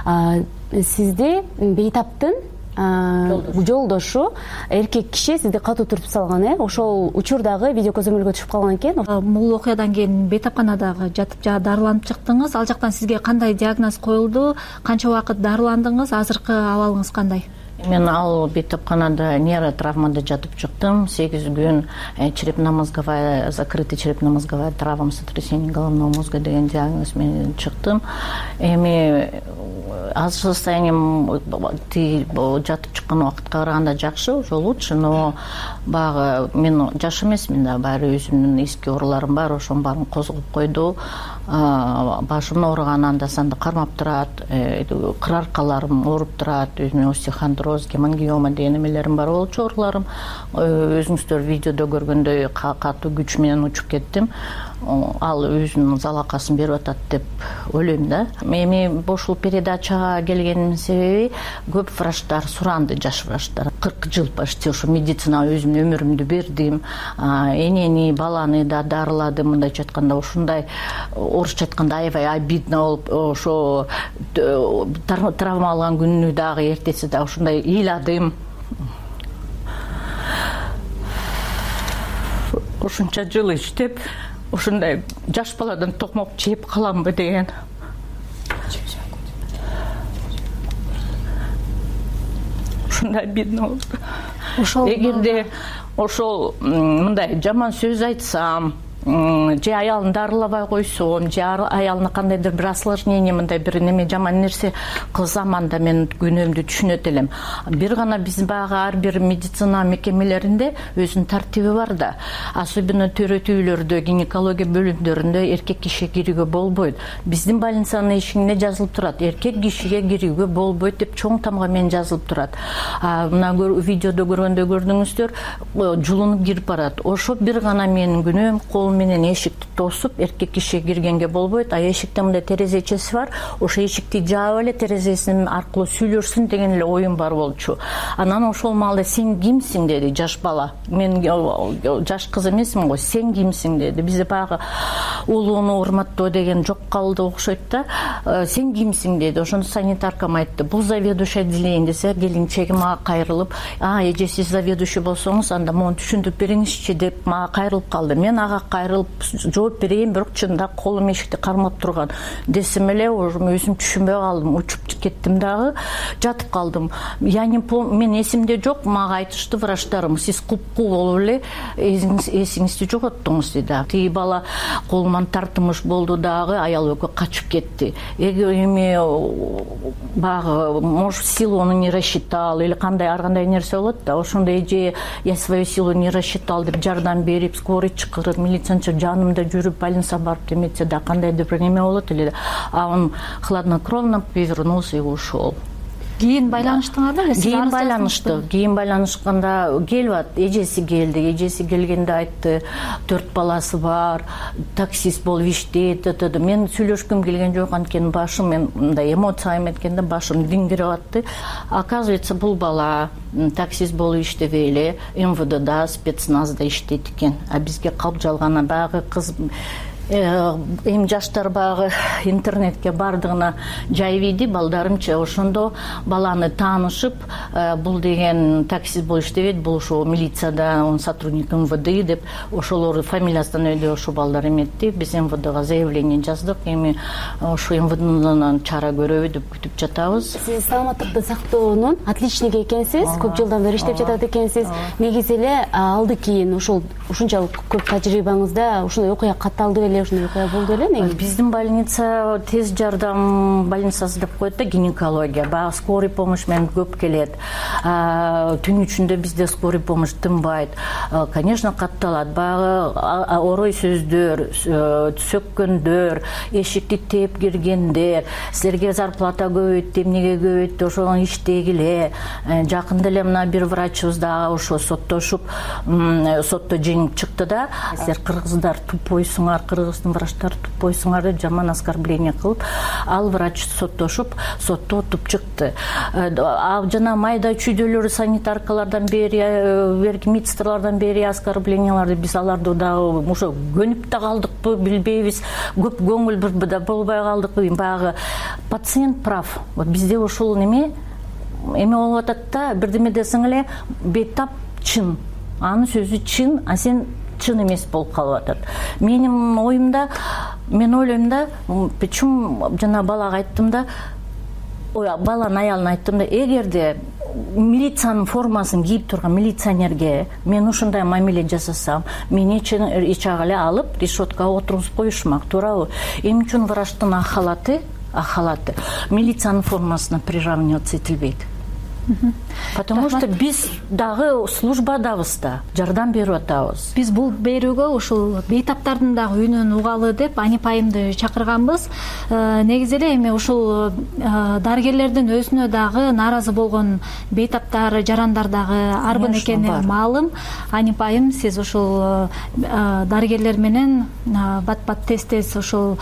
Сизди бейтаптын жолдошу эркек киши сизди катуу түртүп салган, ошол учурдагы видео көзөмөлгө түшүп калган экен. Бул окуядан кийин бейтапканадагы жатып дарыланып чыктыңыз. Ал жактан сизге кандай диагноз коюлду? Канча убакыт дарыландыңыз? Азыркы абалыңыз кандай? Мен ал бейтапканада нейротравмада жатып чыктым. 8 күн черепно-мозговая, закрытый черепно-мозговая травма, сотрясение головного мозга деген диагноз менен чыктым. Эми азыр состоянием жатып чыккан убакытка караганда жакшы, уже лучше, но баягы мен жаш эмесмин да, баары өзүмдүн эски ооруларым бар, ошонун баарын козгоп койду. Башым ооруган анда санда кармап турат, кыраркаларым ооруп турат, өзүмө остеохондроз, гемангиома деген эмелерим бар болчу, ооруларым. Өзүңүздөр видеодо көргөндөй катуу күч менен учуп кеттим. Ал өзүнүн залакасын берип атат деп ойлойм да. Эми ушул передачага келгениmin себеби көп врачтар суранды, жаш врачтар. 40 жыл почти ушу медицинага өзүмдүн өмүрүмдү бердим. Энени, баланы да дарыладым, мындайча айтканда ушундай, орусча айтканда аябай обидно болуп, ошо травма алган күнү дагы эртеси да ушундай ыйладым. Ушунча жыл иштеп, ушундай жаш баладан токмок жеп каламбы деген. Ушундай обидно болду. Эгерде ошол мындай жаман сөз айтсам, же аялын дарылабай койсом, же аялына кандайдыр бир осложнение, мындай бир неме жаман нерсе кылсам, анда мен күнөөмдү түшүнөт элем. Бир гана биз баягы ар бир медицина мекемелеринде өзүнүн тартиби бар да. Особенно төрөт үйлөрдө, гинекология бөлүмдөрүндө эркек киши кирүүгө болбойт. Биздин больницанын эшигине жазылып турат, эркек кишиге кирүүгө болбойт деп чоң тамга менен жазылып турат. Мына видеодо көргөндө көрдүңүздөр, жулунуп кирип барат. Ошо бир гана менин күнөөм, колум менен эшикти тосуп, эркек киши киргенге болбойт. А эшикте мындай терезечеси бар, ошо эшикти жаап эле терезесин аркылуу сүйлөрсүн деген эле оюм бар болчу. Анан ошол маалда сен кимсиң деди жаш бала. Мен жаш кыз эмесмин го, сен кимсиң деди. Бизде баягы улууну урматтоо деген жок калды окшойт да. Сен кимсиң деди. Ошону санитаркам айтты. Бул заведующий отделение десе, келинчеги мага кайрылып, эже сиз заведующий болсоңуз, анда мону түшүндүрүп бериңизчи деп мага кайрылып калды. Мен ага кайрылып жооп берейин, бирок чында колум эшикти кармап турган. Десем эле өзүм түшүнбөй калдым, учуп кеттим дагы, жатып калдым. Я не помню, мен эсимде жок, мага айтышты врачтарым, сиз купку болуп эле эсиңизди жоготтуңуз деди. Тиги бала колуман тартымыш болду дагы, аял экөө качып кетти. Эми баягы, может, силу он не рассчитал или кандай ар кандай нерсе болот да, ошондой эже я свою силу не рассчитал деп жардам берип, скорый чакырып, милиция айтсаңчы жанымда жүрүп больница барып деметсе да кандайдыр бир неме болот эле. А он хладнокровно повернулся и ушел. Кийин байланыштыңарбы? Кийин байланышканда келип эжеси келгенде айтты, 4 баласы бар, таксист болуп иштейт. Мен сүйлөшкүм келген жок, анткени башым, мен мындай эмоцияга эткенде башым диңгирип атты. Оказывается, бул бала таксист болуп иштебей эле МВДда, спецназда иштейт экен. А бизге калп жалгана баягы кыз эми жаштар багы интернетке бардыгына жайып ийди, балдарымча ошондо баланы таанышып, бул деген таксист болуп иштебейт, бул ошо милицияда, он сотрудник МВД деп, ошолор фамилиясынан өйдө ошо балдар эметти. Биз МВДга заявление жаздык, эми ошо МВДнан чара көрөбү деп күтүп жатабыз. Сиз саламаттыкты сактоонун отличниги экенсиз, көп жылдан бери иштеп жатат экенсиз. Негизи эле алды кийин ушунчалык көп тажрыйбаңызда ушундай окуя катталды беле, ушундай окуя болду эле неги? Биздин больница тез жардам больницасы деп коет да, гинекология. Баягы скорый помощь менен көп келет. Түн ичинде бизде скорый помощь тынбайт. Конечно, катталат. Баягы орой сөздөр, сөккөндөр, эшикти теп киргендер, силерге зарплата көбөйт, эмнеге көбөйт, ошону иштегиле. Жакында эле мына бир врачыбыз дагы ошо соттошуп, сотто жеңип чыкты да. Силер кыргыздар тупойсуңар, кыргыздын врачтары тупойсуңар деп жаман оскорбление кылып, ал врач соттошуп, сотто отуп чыкты. Жана майда чүйдөлөр санитаркалардан берки медсестралардан бери оскорбленияларды биз аларды дагы ошо көнүп да калдыкпы, билбейбиз. Көп көңүл да болбой калдыкпы. Баягы пациент прав. Вот бизде ошол эме болуп атат да, бирдеме десең эле бейтап чын. Анын сөзү чын, а сен чын эмес болуп калып атат. Менин оюмда, мен ойлойм да, почему жана балага айттым да, баланын аялына айттым да, эгерде милициянын формасын кийип турган милиционерге мен ушундай мамиле жасасам, мени эч ак эле алып решеткага отургузуп коюшмак, туурабы? Эмне үчүн врачтын ак халаты милициянын формасына приравниваться этилбейт? Потому что биз дагы службадабыз да, жардам берип атабыз. Биз бул берүүгө ушул бейтаптардын дагы үнүн угалы деп Ани Пайымды чакырганбыз. Негизи эле эми ушул дарыгерлердин өзүнө дагы нааразы болгон бейтаптар, жарандар дагы арбын экени маалым. Ани Пайым, сиз ушул дарыгерлер менен бат-бат тез ушул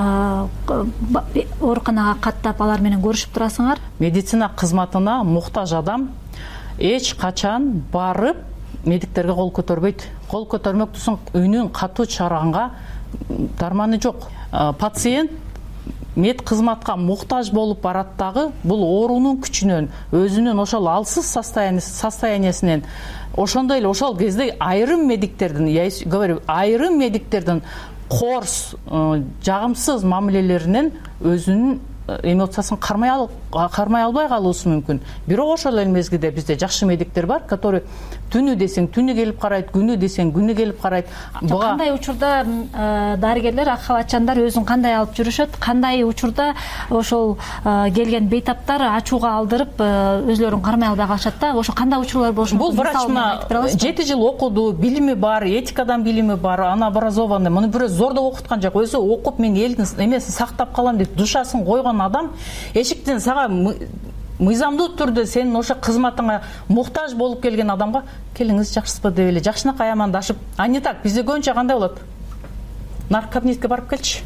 ооруканага каттап алар менен көрүшүп турасыңар? Медицина кызматына муктаж адам эч качан барып медиктерге кол көтөрбөйт. Кол көтөрмөктүсүң, үнүн катуу чыгарганга дарманы жок. Пациент мед кызматка муктаж болуп барат дагы, бул оорунун күчүнөн, өзүнүн ошол алсыз состояниясынан, ошондой эле ошол кезде айрым медиктердин, я говорю, айрым медиктердин корс, жагымсыз мамилелеринен өзүнүн эмоциясын кармай албай калуусу мүмкүн. Бирок ошол эле мезгилде бизде жакшы медиктер бар, который түнү десең түнү келип карайт, күнү десең күнү келип карайт. Кандай учурда дарыгерлер, ак халатчандар өзүн кандай алып жүрүшөт? Кандай учурда ошол келген бейтаптар ачууга алдырып өзлөрүн кармай албай калышат да? Ошо кандай учурлар болушу мүмкүн? Бул врач 7 жыл окуду, билими бар, этикадан билими бар, аны образованный. Муну бирөө зордоп окуткан жок. Өзү окуп мен элдин эмесин сактап калам деп душасын койгон адам эшиктен сага мыйзамдуу түрдө сенин ошо кызматыңа муктаж болуп келген адамга келиңиз жакшысызбы деп эле жакшынакай амандашып, а не так бизде көбүнчө кандай болот? Наркокабинетке барып келчи.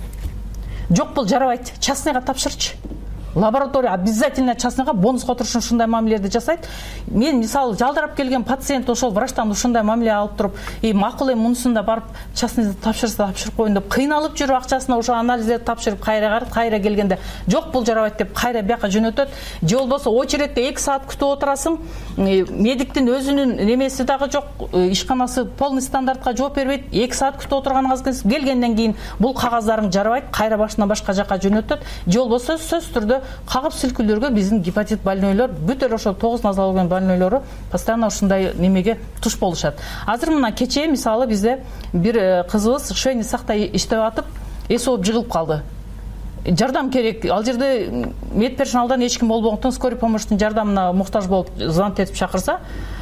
Жок, бул жарабайт, частныйга тапшырчы. Лаборатория обязательно частныйга бонус отурушун ушундай мамилелерди жасайт. Мен мисалы жалдырап келген пациент ошол врачтан ушундай мамиле алып туруп, макул эми мунусун да барып частныйда тапшырып коеюн деп кыйналып жүрүп акчасына ошо анализдерди тапшырып кайра келгенде жок, бул жарабайт деп кайра бияка жөнөтөт. Же болбосо очередте 2 саат күтүп отурасың. Медиктин өзүнүн немеси дагы жок, ишканасы полный стандартка жооп бербейт. 2 саат күтүп отурганыңыз келгенден кийин бул кагаздарың жарабайт, кайра башынан башка жака жөнөтөт. Же болбосо сөз түрдө кагып силкүүлөргө биздин гепатит больнойлор, бүт эле ошол 9 назаланган больнойлору постоянно ушундай немеге туш болушат. Азыр мына кечээ мисалы бизде бир кызыбыз шейный сакта иштеп атып, эс ооп жыгылып калды. Жардам керек. Ал жерде медперсоналдан эч ким болбогондуктан скорый помощьтун жардамына муктаж болуп звонок этип чакырса,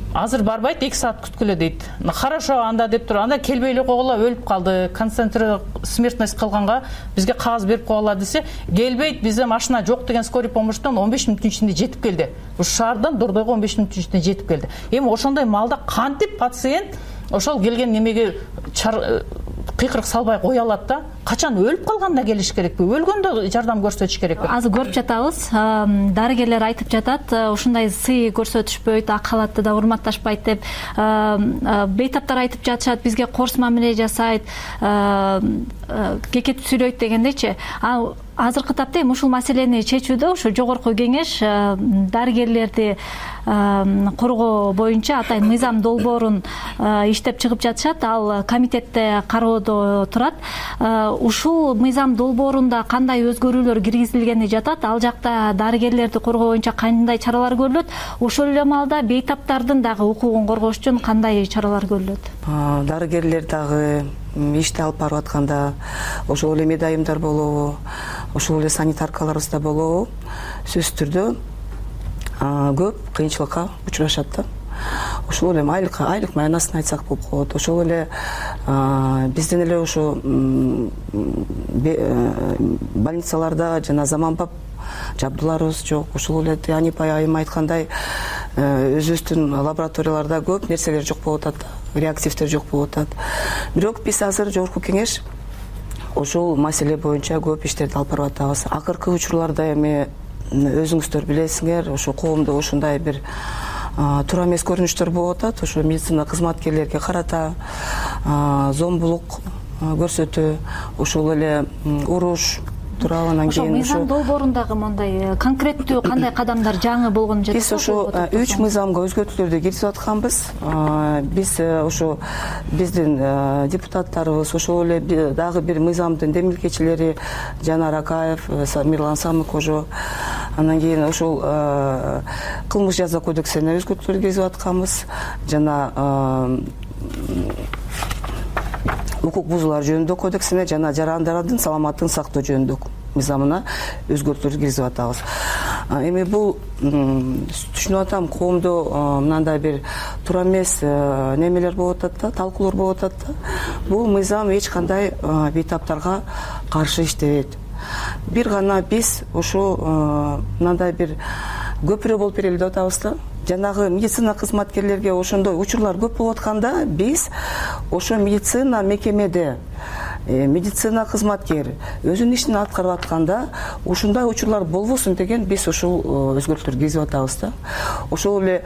азыр барбайт, 2 саат күткүлө дейт. Хорошо, анда деп туруп, анда келбей эле койгула, өлүп калды, концентрация смертность кылганга бизге кагаз берип койгула десе, келбейт, бизде машина жок деген скорый помощьтон 15 мүнөттүн ичинде жетип келди. Ушу шаардан Дордойго 15 мүнөттүн ичинде жетип келди. Эми ошондой маалда кантип пациент ошол келген немеге кыйкырык салбай кое алат да? Качан өлүп калганда келиш керекпи? Өлгөндө жардам көрсөтүш керекпи? Азыр көрүп жатабыз, дарыгерлер айтып жатат, ушундай сый көрсөтүшпөйт, ак халатты да урматташпайт деп. Бейтаптар айтып жатышат, бизге корс мамиле жасайт, кекетип сүйлөйт дегендейчи. Азыркы тапта эми ушул маселени чечүүдө ушу жогорку кеңеш дарыгерлерди коргоо боюнча атайын мыйзам долбоорун иштеп чыгып жатышат. Ал комитетте кароодо турат. Ушул мыйзам долбоорунда кандай өзгөрүүлөр киргизилгени жатат, ал жакта дарыгерлерди коргоо боюнча кандай чаралар көрүлөт, ошол эле маалда бейтаптардын дагы укугун коргош үчүн кандай чаралар көрүлөт? Дарыгерлер дагы ишти алып барып атканда ошол эле медайымдар болобу, ошол эле санитаркаларыбыз да болобу, сөзсүз түрдө көп кыйынчылыкка учурашат да. Ошол эле айлык маянасын айтсак болуп коет. Ошол эле биздин эле ошо больницаларда жана заманбап жабдууларыбыз жок. Ошол эле Анипай айым айткандай, өзүбүздүн лабораторияларда көп нерселер жок болуп атат, реактивдер жок болуп атат. Бирок биз азыр жогорку кеңеш ошол маселе боюнча көп иштерди алып барып атабыз. Акыркы учурларда эми өзүңүздөр билесиңер, ошо коомдо ушундай бир туура эмес көрүнүштөр болуп атат. Ошо медицина кызматкерлерге карата зомбулук көрсөтүү, ошол эле уруш тууралуу. Анан кийин мыйзам долбоорундагы мындай конкреттүү кандай кадамдар жаңы болгон жерде? Биз ошо 3 мыйзамга өзгөртүүлөрдү киргизип атканбыз. Биз ошо биздин депутаттарыбыз, ошол эле дагы бир мыйзамдын демилгечилери Жанар Акаев, Мирлан Самыкожо, анан кийин ошол кылмыш жаза кодексине өзгөртүүлөр киргизип атканбыз. Жана укук бузуулар жөнүндө кодексине жана жарандардын саламаттыгын сактоо жөнүндө мыйзамына өзгөртүүлөр киргизип атабыз. Эми бул түшүнүп атам, коомдо мындай бир туура эмес немелер болуп атат да, талкуулар болуп атат да. Бул мыйзам эч кандай бейтаптарга каршы иштебейт. Бир гана биз ошо мындай бир көпүрө болуп берели деп атабыз да. Жанагы медицина кызматкерлерге ошондой учурлар көп болуп атканда, биз ошо медицина мекемеде медицина кызматкер өзүнүн ишин аткарып атканда ушундай учурлар болбосун деген биз ошол өзгөртүүлөр киргизип атабыз да. Ошол эле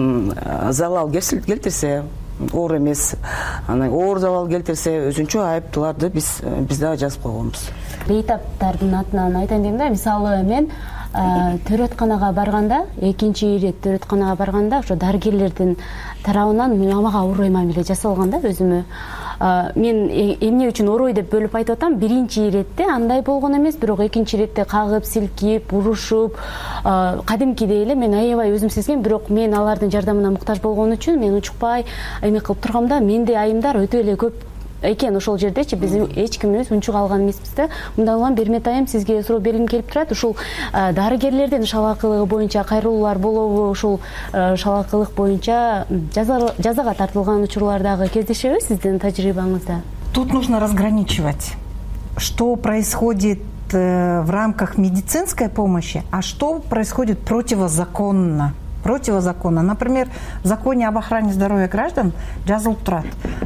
залал келтирсе, оор эмес, анан оор залал келтирсе өзүнчө айыптууларды биз дагы жазып койгонбуз. Бейтаптардын атынан айтайын дейм да, мисалы мен төрөтканага барганда, экинчи ирет төрөтканага барганда ошо дарыгерлердин тарабынан мага орой мамиле жасалган да өзүмө. Мен эмне үчүн орой деп бөлүп айтып атам, биринчи иретте андай болгон эмес, бирок экинчи иретте кагып, силкип, урушуп, кадимкидей эле мен аябай өзүм сезгем, бирок мен алардын жардамына муктаж болгон үчүн мен учукпай эме кылып тургамда менде айымдар өтө эле көп экен ошол жердечи. Биз эч кимибиз унчук алган эмеспиз да. Мындан улам Бермет айым, сизге суроо бергим келип турат. Ушул дарыгерлердин шалаакылыгы боюнча кайрылуулар болобу? Ушул шалаакылык боюнча жазага тартылган учурлар дагы кездешеби сиздин тажрыйбаңызда? Тут нужно разграничивать, что происходит в рамках медицинской помощи, а что происходит противозаконно. Например, в законе об охране здоровья граждан жазылып турат,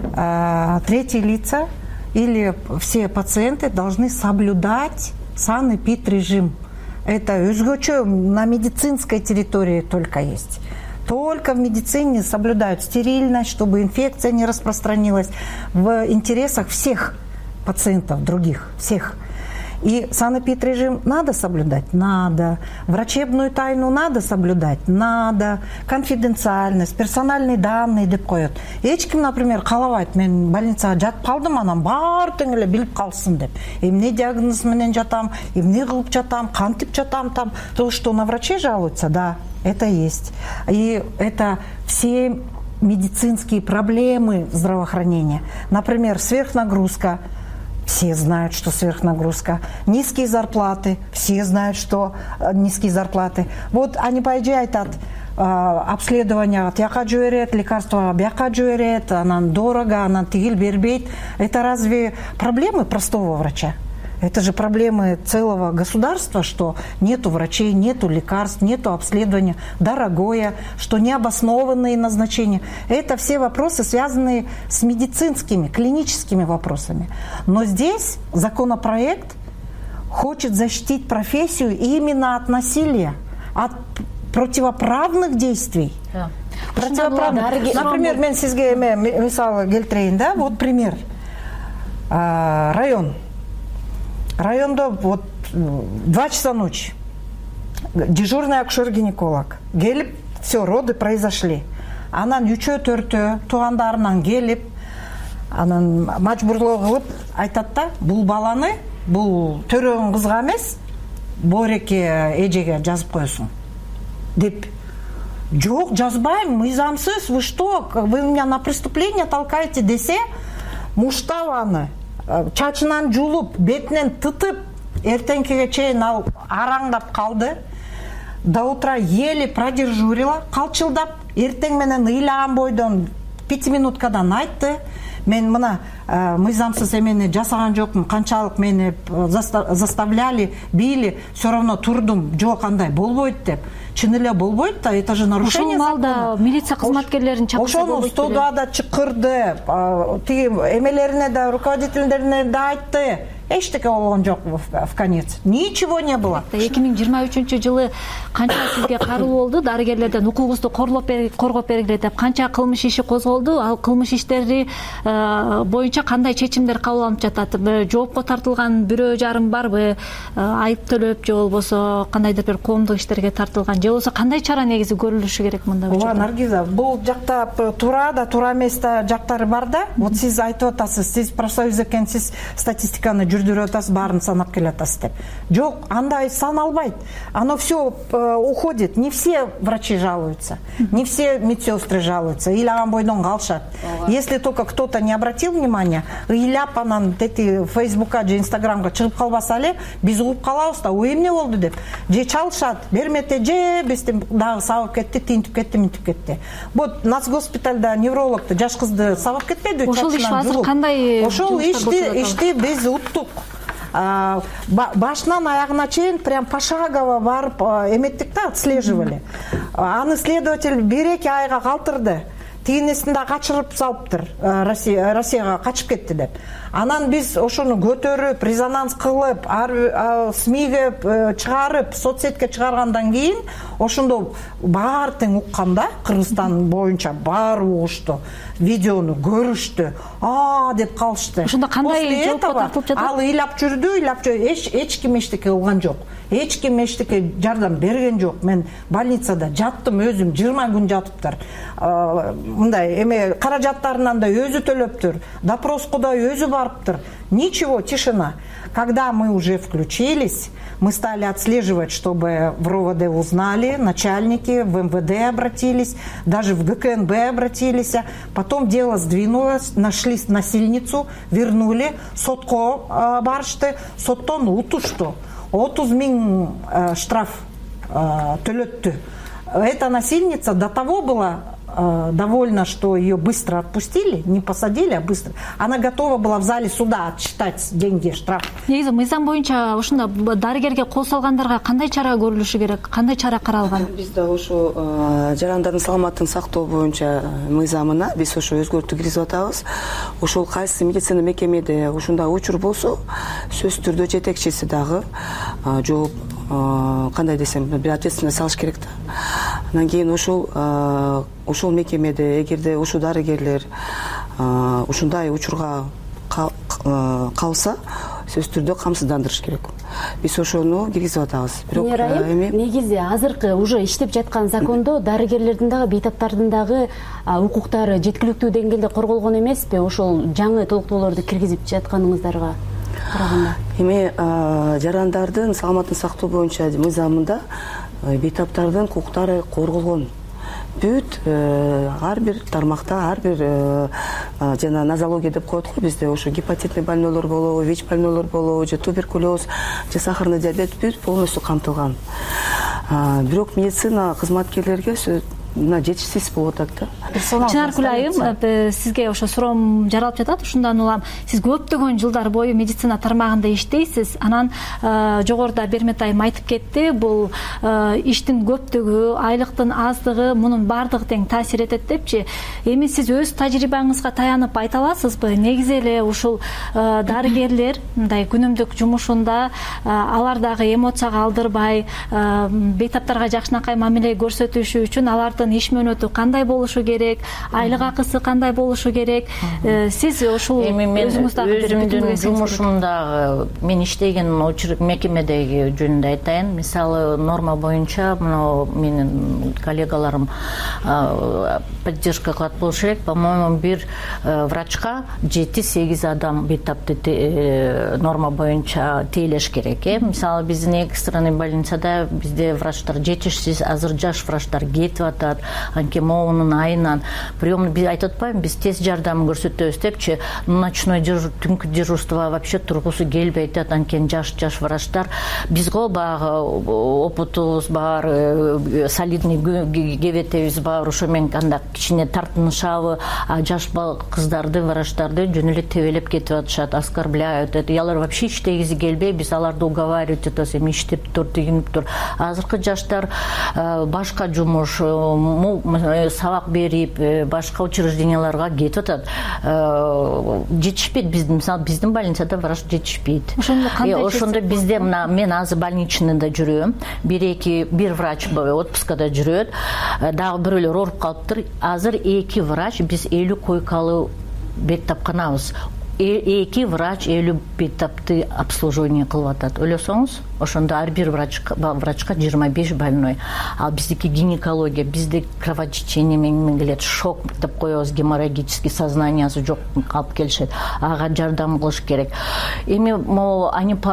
третьи лица или все пациенты должны соблюдать санэпид-режим. Это өзгөчө на медицинской территории только есть. Только в медицине соблюдают стерильность, чтобы инфекция не распространилась в интересах всех пациентов, других, всех. И санэпид-режим надо соблюдать? Надо. Врачебную тайну надо соблюдать? Надо. Конфиденциальность, персональные данные деп коет. Эч ким, например, каалабайт, мен больницага жатып калдым, анан баары тең эле билип калсын деп. Эмне диагноз менен жатам, эмне кылып жатам, кантип жатам там. То, что на врачей жалуются, да, это есть. И это все медицинские проблемы здравоохранения. Например, сверхнагрузка. Все знают, что сверхнагрузка. Низкие зарплаты. Все знают, что низкие зарплаты. Вот они айтат, обследованияга тияка жиберет, лекарствого бияка жиберет, анан дорого, анан тигил бербейт. Это разве проблемы простого врача? Это же проблемы целого государства, что нету врачей, нету лекарств, нету обследования, дорогое, что необоснованные назначения. Это все вопросы, связанные с медицинскими, клиническими вопросами. Но здесь законопроект хочет защитить профессию именно от насилия, от противоправных действий. Противоправных. Например, мен сизге мисалы келтирейин, да, вот пример. Районда вот 2 часа ночи. Дежурный акушер-гинеколог. Келип, все, роды произошли. Анан 3-4 туугандарынан келип, анан мажбурлоо кылып айтат да, бул баланы, бул төрөгөн кызга эмес, боореке эжеге жазып коесуң деп. Жок, жазбайм, мыйзамсыз, вы что, вы меня на преступление толкаете десе, муштабаны чачынан жулуп, бетинен тытып, эртеңкиге чейин ал араңдап калды. До утра еле продежурила, калчылдап, эртең менен ыйлаган бойдон 5 минуткадан айтты. Мен мына мыйзамсыз эмени жасаган жокмун, канчалык мени заставляли, били, все равно турдум, жок андай болбойт деп. Чын эле болбойт да, это же нарушение закона. Ошол милиция кызматкерлерин чакырса болбойт. Студада чакырды, тиги эмелерине да, руководительдерине да айтты. Эчтеке болгон жок в конец. Ничего не было. 2023-жылы канча сизге каруу болду? Дарыгерлерден укугуңузду коргоп бергиле деп канча кылмыш иши козголду? Ал кылмыш иштери боюнча кандай чечимдер кабыл алынып жатат? Жоопко тартылган бирөө жарым барбы? Айып төлөп же болбосо кандайдыр бир коомдук иштерге тартылган же болбосо кандай чара негизи көрүлүшү керек мында? Ооба, Наргиза, бул жакта туура да, туура эмес да жактары бар да. Вот сиз айтып атасыз, сиз профсоюз экенсиз, статистиканы жүрдүрүп атасыз, баарын санап келатасыз деп. Жок, андай саналбайт. Оно все уходит. Не все врачи жалуются, не все медсестры жалуются. Ыйлаган бойдон калышат. Если только кто-то не обратил внимания, ыйлап анан дети Фейсбукка же Инстаграмга чыгып калбаса эле, биз угуп калабыз да, у эмне болду деп. Же чалышат, бермете же бизди дагы сабап кетти, тинтип кетти, минтип кетти. Вот Нацгоспитальда неврологду жаш кызды сабап кетпеди. Ошол иш азыр кандай? Ошол ишти биз уттук. Башынан аягына чейин прям пошагово барып эметтик да, отслеживали. Аны следователь 1-2 айга калтырды. Тигинесин да качырып салыптыр, Россияга качып кетти деп. Анан биз ошону көтөрүп, резонанс кылып, СМИге чыгарып, соцсетке чыгаргандан кийин ошондо баары тең укканда, Кыргызстан боюнча баары угушту, видеону көрүштү. Деп калышты. Ошондо кандай жоопко тартылып жатат? Ал ыйлап жүрдү, эч ким эчтеке кылган жок. Эч ким эчтеке жардам берген жок. Мен больницада жаттым, өзүм 20 күн жатыптыр. Мындай эме каражаттарынан да өзү төлөптүр, допроско да өзү барыптыр. Ничего, тишина. Когда мы уже включились, мы стали отслеживать, чтобы в РОВД узнали, начальники в МВД обратились, даже в ГКНБ обратились. Потом дело сдвинулось, нашли насильницу, вернули, сотко барышты, соттон утушту. 30 000 штраф төлөттү. Эта насильница до того была довольна, что ее быстро отпустили, не посадили, а быстро. Она готова была в зале суда отсчитать деньги, штраф. Негизи мыйзам боюнча ушунда дарыгерге кол салгандарга кандай чара көрүлүшү керек? Кандай чара каралган? Биз да ошо жарандардын саламаттыгын сактоо боюнча мыйзамына биз ошо өзгөртүү киргизип атабыз. Ошол кайсы медицина мекемеде ушундай учур болсо, сөзсүз түрдө жетекчиси дагы жооп кандай десем, бир ответственность алыш керек да. Анан кийин ошол мекемеде эгерде ушул дарыгерлер ушундай учурга калса, сөзсүз түрдө камсыздандырыш керек. Биз ошону киргизип атабыз. Бирок негизи азыркы уже иштеп жаткан закондо дарыгерлердин дагы, бейтаптардын дагы укуктары жеткиликтүү деңгээлде корголгон эмеспи? Ошол жаңы толуктоолорду киргизип жатканыңыздарга караганда. Эми жарандардын саламаттыгын сактоо боюнча мыйзамында бейтаптардын укуктары корголгон. Бүт ар бир тармакта, ар бир жана нозология деп коет го бизде, ошо гепатитный больнойлор болобу, ВИЧ больнойлор болобу, же туберкулез, же сахарный диабет бүт полностью камтылган. бирок медицина кызматкерлерге мына жетишсиз болуп атат да. Чынаркүл айым, сизге ошо суроом жаралып жатат. Ушундан улам сиз көптөгөн жылдар бою медицина тармагында иштейсиз. Анан жогоруда Бермет айым айтып кетти, бул иштин көптүгү, айлыктын аздыгы, мунун баардыгы тең таасир этет депчи. Эми сиз өз тажрыйбаңызга таянып айта аласызбы? Негизи эле ушул дарыгерлер мындай күнүмдүк жумушунда алар дагы эмоцияга алдырбай, бейтаптарга жакшынакай мамиле көрсөтүшү үчүн алардын иш мөөнөтү кандай болушу керек, айлык акысы кандай болушу керек? Сиз ушул өзүмдүн жумушумдагы мен иштеген мекемедеги жөнүндө айтайын. Мисалы норма боюнча мына менин коллегаларым поддержка кылат болушу керек. По-моему, бир врачка 7-8 адам бейтапты норма боюнча тейлеш керек. Мисалы биздин экстренный больницада бизде врачтар жетишсиз, азыр жаш врачтар кетип атат. Анткени моунун айынан прием биз айтып атпайбы, биз тез жардам көрсөтөбүз депчи, ночной түнкү дежурство вообще тургусу келбей атат. Анткени жаш врачтар бизго багы опытыбыз бар, солидный кебетебиз бар, ошо менен кандай кичине тартынышабы, жаш кыздарды, врачтарды жөн эле тебелеп кетип атышат, оскорбляют. Алар вообще иштегиси келбей, биз аларды уговаривать этебиз, эми иштеп тур, тигинип тур. Азыркы жаштар башка жумуш, сабак берип, башка учрежденияларга кетип атат. Жетишпейт биздин, мисалы биздин больницада врач жетишпейт. Ошондо бизде мына мен азыр больничныйда жүрөм. Бир врач отпускада жүрөт. Дагы бирөөлөр ооруп калыптыр. Азыр 2 врач, биз 50 койкалуу беттапканабыз. 2 врач 50 беттапты обслуживание кылып атат. Ойлосоңуз, ошондо ар бир врачка 25 больной. Ал биздики гинекология, бизде кровотечение менен келет, шок деп коебуз, геморрагический сознаниясы жок алып келишет. Ага жардам кылыш керек. Эми могу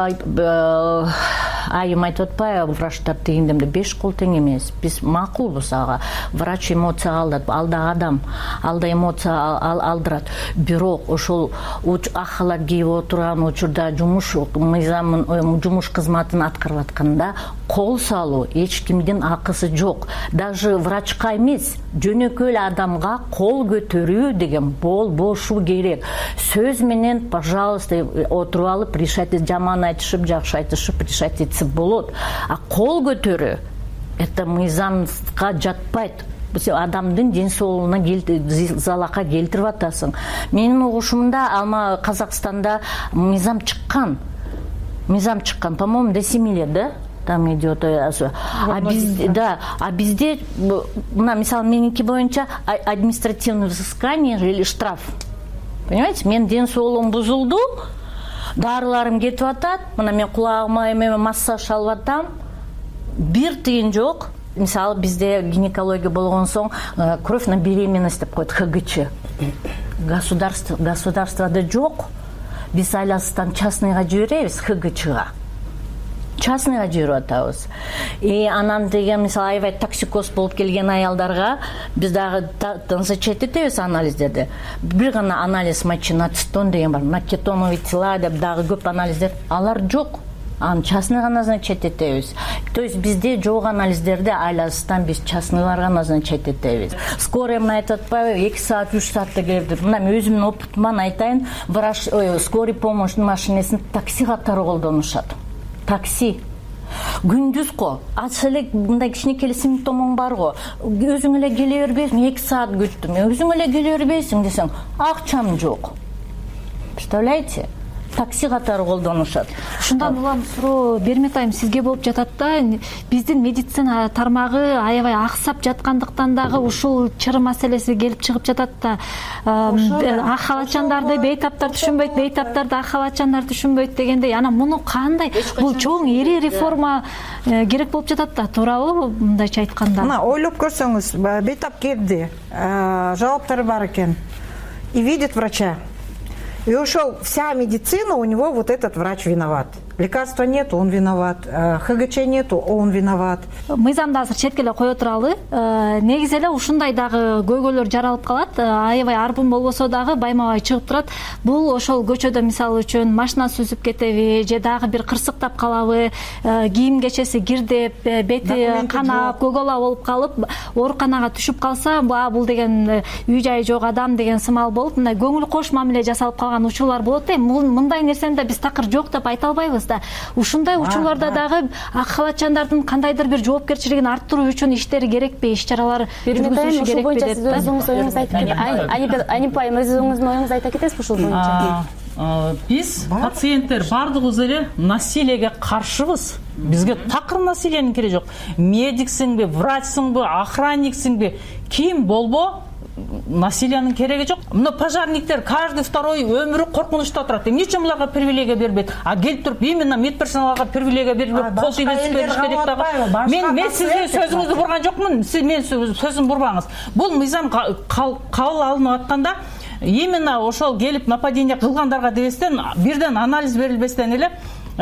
айым айтып атпайбы, врачтар тегиндемде 5 кол тең эмес. Биз макулбуз ага. Врач эмоция алдат, алда адам, алда эмоция алдырат. Бирок ошол ак халат кийип отурган учурда жумуш кызматын аткарып атканда кол салуу эч кимдин акысы жок. Даже врачка эмес, жөнөкөй эле адамга кол көтөрүү деген болбошу керек. Сөз менен, пожалуйста, отуруп алып, решать, жаман айтышып, жакшы айтышып, решать этсе болот. А кол көтөрүү это мыйзамга жатпайт. Адамдын ден соолугуна залака келтирип атасың. Менин угушумда алма Казакстанда мыйзам чыккан, по-моему, до 7 лет, да? Там идет. А бизде, мисалы меники боюнча административное взыскание или штраф. Понимаете, менин ден соолугум бузулду, дарыларым кетип атат, мына мен кулагыма эме массаж алып атам, 1 тыйын жок. Мисалы бизде гинекология болгон соң кровь на беременность деп коет, ХГЧ. Государствода жок. Биз айласыздан частныйга жиберебиз, ХГЧга. Частныйга жиберип атабыз. Анан деген мисалы аябай токсикоз болуп келген аялдарга биз дагы назначать этебиз анализдерди. Бир гана анализ мочинацитон деген бар, на кетоновые тела деп дагы көп анализдер, алар жок. Частныйга назначать этебиз. То есть бизде жок анализдерди айласыздан биз частныйларга назначать этебиз. Скорый мына айтып атпайбы, 2 саат 3 саатта келип. Мына мен өзүмдүн опытымдан айтайын, скорый помощь машинесин такси катары колдонушат. Такси. Күндүз го, ачы эле мындай кичинекей симптомуң бар го. Өзүң эле келе бербейсиң, 2 саат күттүм. Өзүң эле келе бербейсиң десең, акчам жок. Представляете? Такси катары колдонушат. Ушундан улам суроо Бермет айым сизге болуп жатат да, биздин медицина тармагы аябай аксап жаткандыктан дагы ушул чыр маселеси келип чыгып жатат да. Ак халатчандарды бейтаптар түшүнбөйт, бейтаптарды ак халатчандар түшүнбөйт дегендей. Анан муну кандай? Бул чоң ири реформа керек болуп жатат да, туурабы мындайча айтканда? Мына ойлоп көрсөңүз, бейтап келди, жауаптары бар экен. И видит врача. И ушел, вся медицина, у него вот этот врач виноват. лекарства нет, он виноват, ХГЧ нету, он виноват. Мыйзамды азыр четке эле кое туралы. Негизи эле ушундай дагы көйгөйлөр жаралып калат. Аябай арбын болбосо дагы байма-бай чыгып турат. Бул ошол көчөдө мисалы үчүн машина сүзүп кетеби же дагы бир кырсыктап калабы, кийим кечеси кирдеп, бети канап, көк-ала болуп калып, ооруканага түшүп калса, бул деген үй жайы жок адам деген сымал болуп, мындай көңүл кош мамиле жасалып калган учурлар болот. Мындай нерсени да биз такыр жок деп айта албайбыз да. Ушундай учурларда дагы ак халатчандардын кандайдыр бир жоопкерчилигин арттыруу үчүн иштери керекпи, иш-чаралар жүргүзүлүшү керекпи деп. Сиз өзүңүз оюңузду айтып кетиңиз. Анипайым, өзүңүздүн оюңузду айта кетесизби ушул боюнча? Биз пациенттер баардыгыбыз эле насилиеге каршыбыз. Бизге такыр насилиенин кереги жок. Медиксиңби, врачсыңбы, охранниксиңби, ким болбо, насилиянын кереги жок. Мына пожарниктер каждый второй өмүрү коркунучта турат. Эмне үчүн буларга привилегия бербейт? А келип туруп именно медперсоналга привилегия берип, кол тийгизип бериш керек дагы. Мен сизге сөзүңүздү бурган жокмун. Сиз мен сөзүм бурбаңыз. Бул мыйзам кабыл алынып атканда именно ошол келип нападение кылгандарга дебестен, бирден анализ берилбестен эле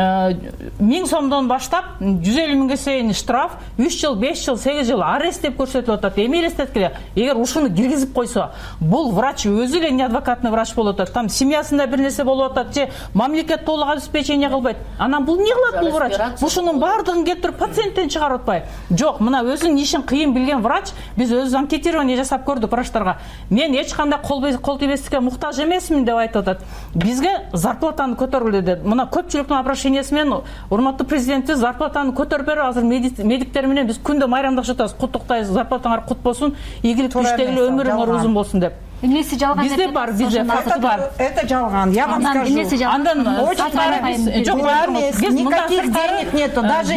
1000 сомдон баштап 150 миңге чейин штраф, 3 жыл, 5 жыл, 8 жыл арест деп көрсөтүлүп атат. Эми элестеткиле, эгер ушуну киргизип койсо, бул врач өзү эле не адвокатный врач болуп атат. Там семьясында бир нерсе болуп атат, же мамлекет толук обеспечение кылбайт. Анан бул эмне кылат бул врач? Ушунун баардыгын келтирип пациенттен чыгарып атпайбы? Жок, мына өзүнүн ишин кыйын билген врач, биз өз анкетирование жасап көрдүк врачтарга. Мен эч кандай кол тийбестикке муктаж эмесмин деп айтып атат. Бизге зарплатаны көтөргүлө деп. Мына көпчүлүктүн мен урматтуу президенти зарплатаны көтөрүп берип, азыр медиктер менен биз күндө майрамдашып атабыз. Куттуктайбыз, зарплатаңар кут болсун, ийгиликтүү иштегиле, өмүрүңөр узун болсун деп. Эмнеси жалган? Бизде бар, бизде факты бар. Это жалган, я вам скажу. Андан жок, никаких денег нету. Даже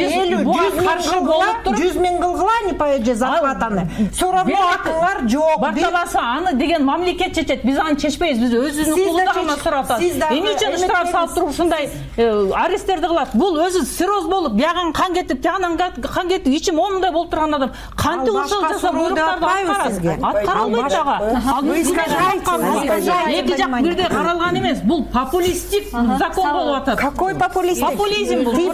100 миң кылгыла не поеже зарплатаны. Все равно акылар жок. Бактабасы аны деген мамлекет чечет. Биз аны чечпейбиз. Биз өзүнүн кулунда гана сурап атат. Эмне үчүн штраф салып туруп ушундай аресттерди кылат? Бул өзү цирроз болуп, бяган кан кетип, тягынан кан кетип, ичим оңундай болуп турган адам кантип ушул жасап буйруктарды аткаралбайт дагы. Эки жак бирдей каралган эмес. Бул популисттик закон болуп атат. Какой популистик? Популизм бул.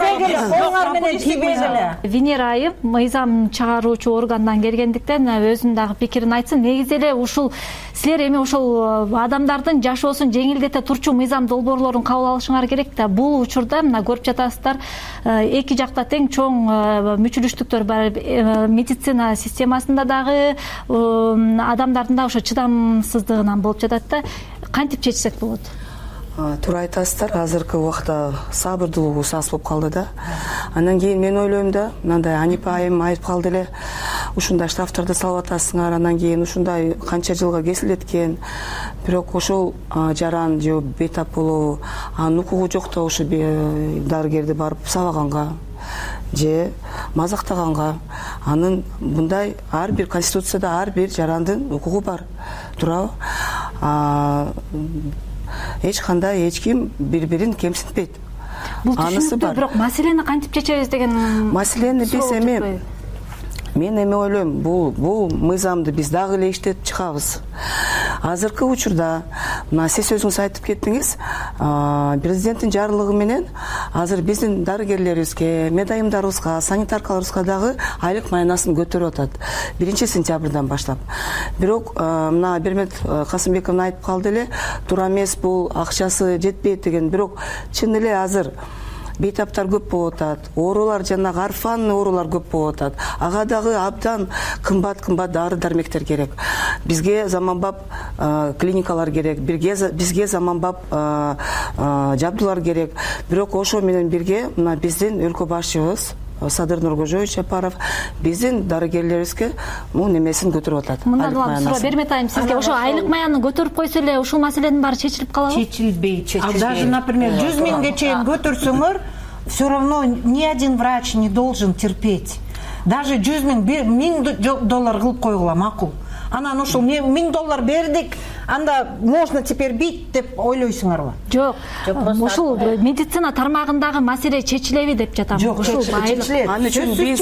Венера айым мыйзам чыгаруучу органдан келгендиктен өзүнүн дагы пикирин айтсын. Негизи эле ушул силер эми ошол адамдардын жашоосун жеңилдете турчу мыйзам долбоорлорун кабыл алышыңар керек да. Бул учурда мына көрүп жатасыздар, эки жакта тең чоң мүчүлүштүктөр бар. Медицина системасында дагы адамдардын да ошо чыдамсыздыгынан болуп жатат да. Кантип чечсек болот? Туура айтасыздар, азыркы убакта сабырдуулугубуз аз болуп калды да. Андан кийин мен ойлойм да, мындай Анипа айым айтып калды эле, ушундай штрафтарды салып атасыңар, андан кийин ушундай канча жылга кесилет бирок ошол жаран же бейтап болобу, анын укугу жок да ошо дарыгерди барып сабаганга же мазактаганга. Анын мындай ар бир конституцияда ар бир жарандын укугу бар, туурабы? Эч кандай эч ким бири-бирин кемсинтпейт. Бул түшүнүктүү, бирок маселени кантип чечебиз деген маселени биз эми мен эми ойлойм, бул мыйзамды биз дагы эле иштетип чыгабыз. Азыркы учурда мына сиз өзүңүз айтып кеттиңиз, президенттин жарлыгы менен азыр биздин дарыгерлерибизге, медайымдарыбызга, санитаркаларыбызга дагы айлык майнасын көтөрүп атат 1-сентябрдан баштап. Бирок мына Бермет Касымбековна айтып калды эле, туура эмес, бул акчасы жетпейт деген. Бирок чын эле азыр бейтаптар көп болуп атат, оорулар жана орфанный оорулар көп болуп атат. Ага дагы абдан кымбат дары дармектер керек. Бизге заманбап клиникалар керек, бизге заманбап жабдуулар керек. Бирок ошо менен бирге мына биздин өлкө башчыбыз Садыр Нуркожоевич Жапаров биздин дарыгерлерибизге мун эмесин көтөрүп атат. Мындан улам суроо Бермет айым, сизге ошо айлык маянын көтөрүп койсо эле ушул маселенин баары чечилип калабы? Чечилбейт. Даже, например, 100 миңге чейин көтөрсөңөр, все равно ни один врач не должен терпеть. Даже 100 миң $1000 кылып койгула макул. анан ошол $1000 бердик, анда можно теперь бить деп ойлойсуңарбы? Жок. Ушул медицина тармагындагы маселе чечилеби деп жатам. Жок, чечилет. Аны үчүн биз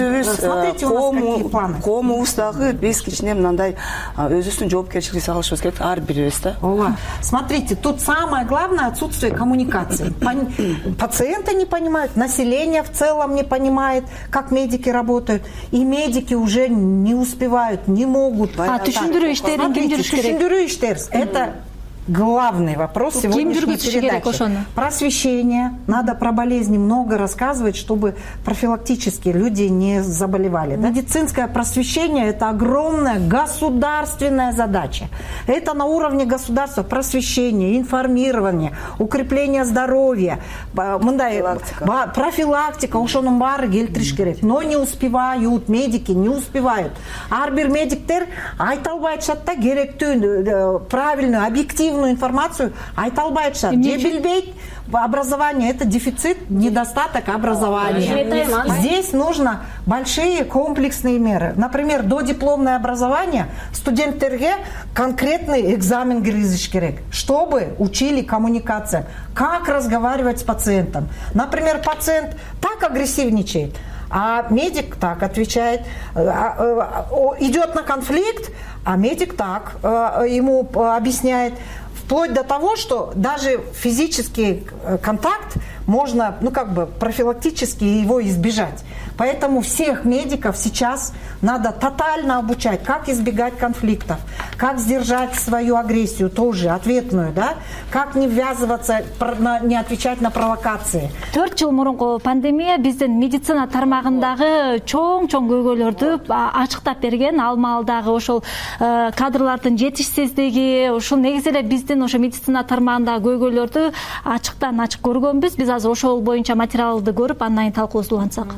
өзүбүз коомубуздагы биз кичине мындай өзүбүздүн жоопкерчиликти алышыбыз керек, ар бирибиз да. Ооба. Смотрите, тут самое главное отсутствие коммуникации. Пациенты не понимают, население в целом не понимает, как медики работают, и медики уже не успевают, не могут. Түшүндүрүү иштерин ким жүрүш керек? Түшүндүрүү иштерин. Это главный вопрос сегодняшней передачи. Просвещение. Надо про болезни много рассказывать, чтобы профилактически люди не заболевали. Медицинское просвещение – это огромная государственная задача. Это на уровне государства просвещение, информирование, укрепление здоровья, профилактика. Ошонун баары келтириш керек. Но не успевают, медики не успевают. Ар бир медиктер айта албай атышат да, керектүү, правильную, объективную информацию айта албай атышат. Же билбейт, образование – это дефицит, недостаток образования. Здесь нужно большие комплексные меры. Например, додипломное образование студенттерге конкретный экзамен киргизиш керек, чтобы учили коммуникациям, как разговаривать с пациентом. Например, пациент так агрессивничает, а медик так отвечает, идет на конфликт, а медик так ему объясняет. Вплоть до того, что даже физический контакт можно, профилактически его избежать. Поэтому всех медиков сейчас надо тотально обучать, как избегать конфликтов, как сдержать свою агрессию, тоже ответную, да, как не ввязываться, не отвечать на провокации. 4 жыл мурунку пандемия биздин медицина тармагындагы чоң көйгөйлөрдү ачыктап берген. Ал маалдагы ошол кадрлардын жетишсиздиги, ушул негизи эле биздин ошо медицина тармагындагы көйгөйлөрдү ачыктан ачык көргөнбүз. Биз азыр ошол боюнча материалды көрүп, андан кийин талкуубузду улантсак.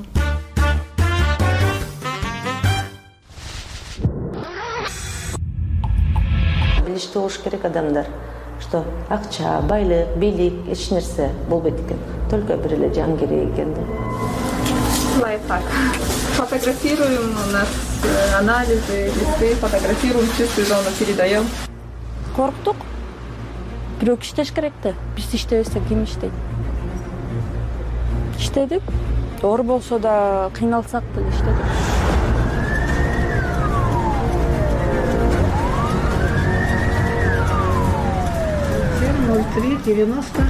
Билишти болуш керек адамдар, что акча, байлык, бийлик эч нерсе болбойт экен. Только бир эле жан керек экен. Лайфхак. Фотографируем, у нас анализы, листы, фотографируем, чистую зону передаем. Корктук. Бирок иштеш керек да. Биз иштебесек ким иштейт? Иштедик. Оор болсо да кыйналсак деле иштедик. 03-90.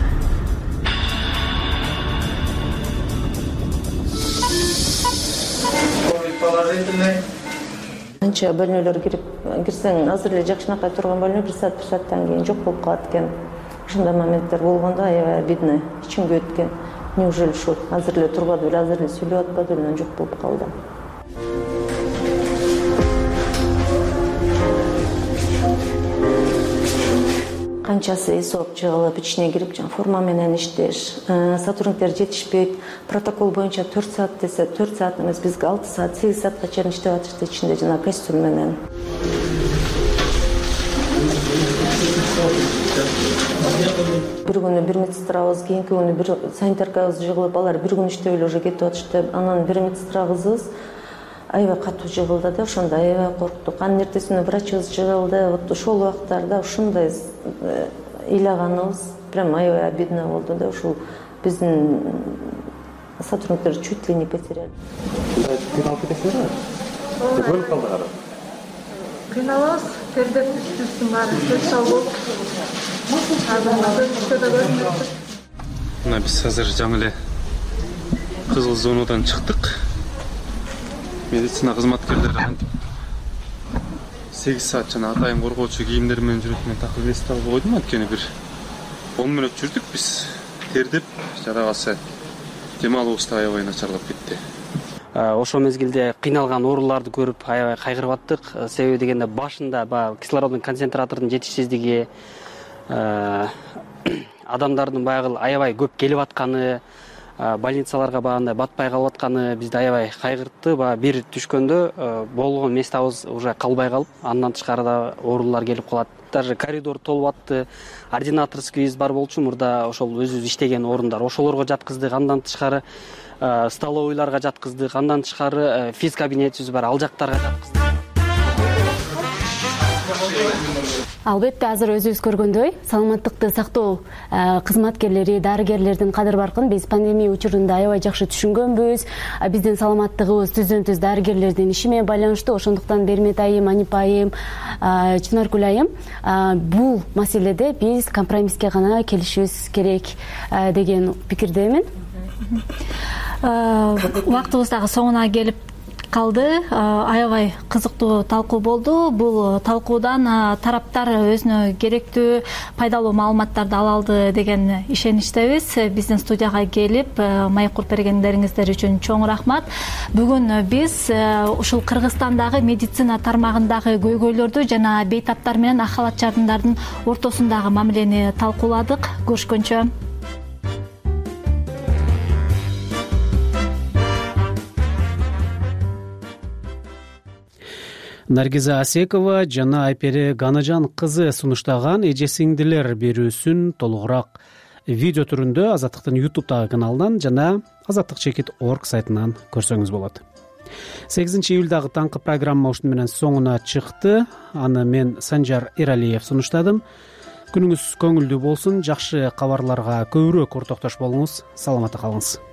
Анча бөлмөлөр кирсең, азыр эле жакшынакай турган бөлмө 1 сааттан кийин жок болуп калат экен. Ошондой моменттер болгондо аябай обидно, ичим күйөт экен. Неужели ушул азыр эле турбады беле, азыр эле сүйлөп атпады беле, жок болуп калды. Канчасы эсоп чыгылып, ичине кирип, форма менен иштеш, сотрудниктер жетишпейт. Протокол боюнча 4 саат десе, 4 саат эмес, бизге 6 саат, 8 саатка чейин иштеп атышты ичинде жана костюм менен. Бир күнү бир медсестрабыз, кийинки күнү бир санитаркабыз жыгылып, алар бир күн иштеп эле уже кетип атышты. Анан бир медсестрабыз аябай катуу жыгылды да, ошондо аябай корктук. Анын эртесинде врачыбыз жыгылды. Вот ошол убактарда ушундай ыйлаганыбыз прям аябай обидно болду да. Ушул биздин сотрудниктер чуть ли не потеряли. Кыйналып кетесиңерби? Бөлүп калдыңар. Кыйналабыз, тердеп үстүбүздүн баары чал болуп. Мына биз азыр жаңы эле кызыл зонадан чыктык. Медицина кызматкерлери кантип 8 саат жана атайын коргоочу кийимдер менен жүрөт, мен так элестип алып койдум. Анткени бир 10 мүнөт жүрдүк биз, тердеп, жарабасы дем алуубуз да аябай начарлап кетти. Ошол мезгилде кыйналган ооруларды көрүп аябай кайгырып аттык. Себеби дегенде башында кислороддун концентратордун жетишсиздиги, адамдардын баягы аябай көп келип атканы, больницаларга багандай батпай калып атканы бизди аябай кайгыртты. Бир түшкөндө болгон местабыз уже калбай калып, андан тышкары да оорулар келип калат. Даже коридор толуп атты. Ординаторскийбиз бар болчу мурда, ошол өзүбүз иштеген орундар. Ошолорго жаткыздык, андан тышкары столовойларга жаткыздык, андан тышкары физ кабинетибиз бар, ал жактарга жаткыздык. Албетте азыр өзүбүз көргөндөй саламаттыкты сактоо кызматкерлери, дарыгерлердин кадыр баркын биз пандемия учурунда аябай жакшы түшүнгөнбүз. Биздин саламаттыгыбыз түздөн түз дарыгерлердин иши менен байланыштуу. Ошондуктан Бермет айым, Анипа айым, Чынаркүл айым бул маселеде биз компромисске гана келишибиз керек деген пикирдемин. Убактыбыз дагы соңуна келип калды. Аябай кызыктуу талкуу болду. Бул талкуудан тараптар өзүнө керектүү пайдалуу маалыматтарды ала алды деген ишеничтебиз. Биздин студияга келип маек куруп бергендериңиздер үчүн чоң рахмат. Бүгүн биз ушул Кыргызстандагы медицина тармагындагы көйгөйлөрдү жана бейтаптар менен ак халатчылардын ортосундагы мамилени талкууладык. Көрүшкөнчө. Наргиза Асекова жана Айпери Ганажан кызы сунуштаган эже сиңдилер берүүсүн толугураак видео түрүндө Азаттыктын YouTube'дагы каналынан жана azattik.org сайтынан көрсөңүз болот. 8 июлдагы таңкы программа ушуну менен соңуна чыкты. Аны мен Санжар Эралиев сунуштадым. Күнүңүз көңүлдүү болсун, жакшы кабарларга көбүрөөк ортоктош болуңуз. Саламатта калыңыз.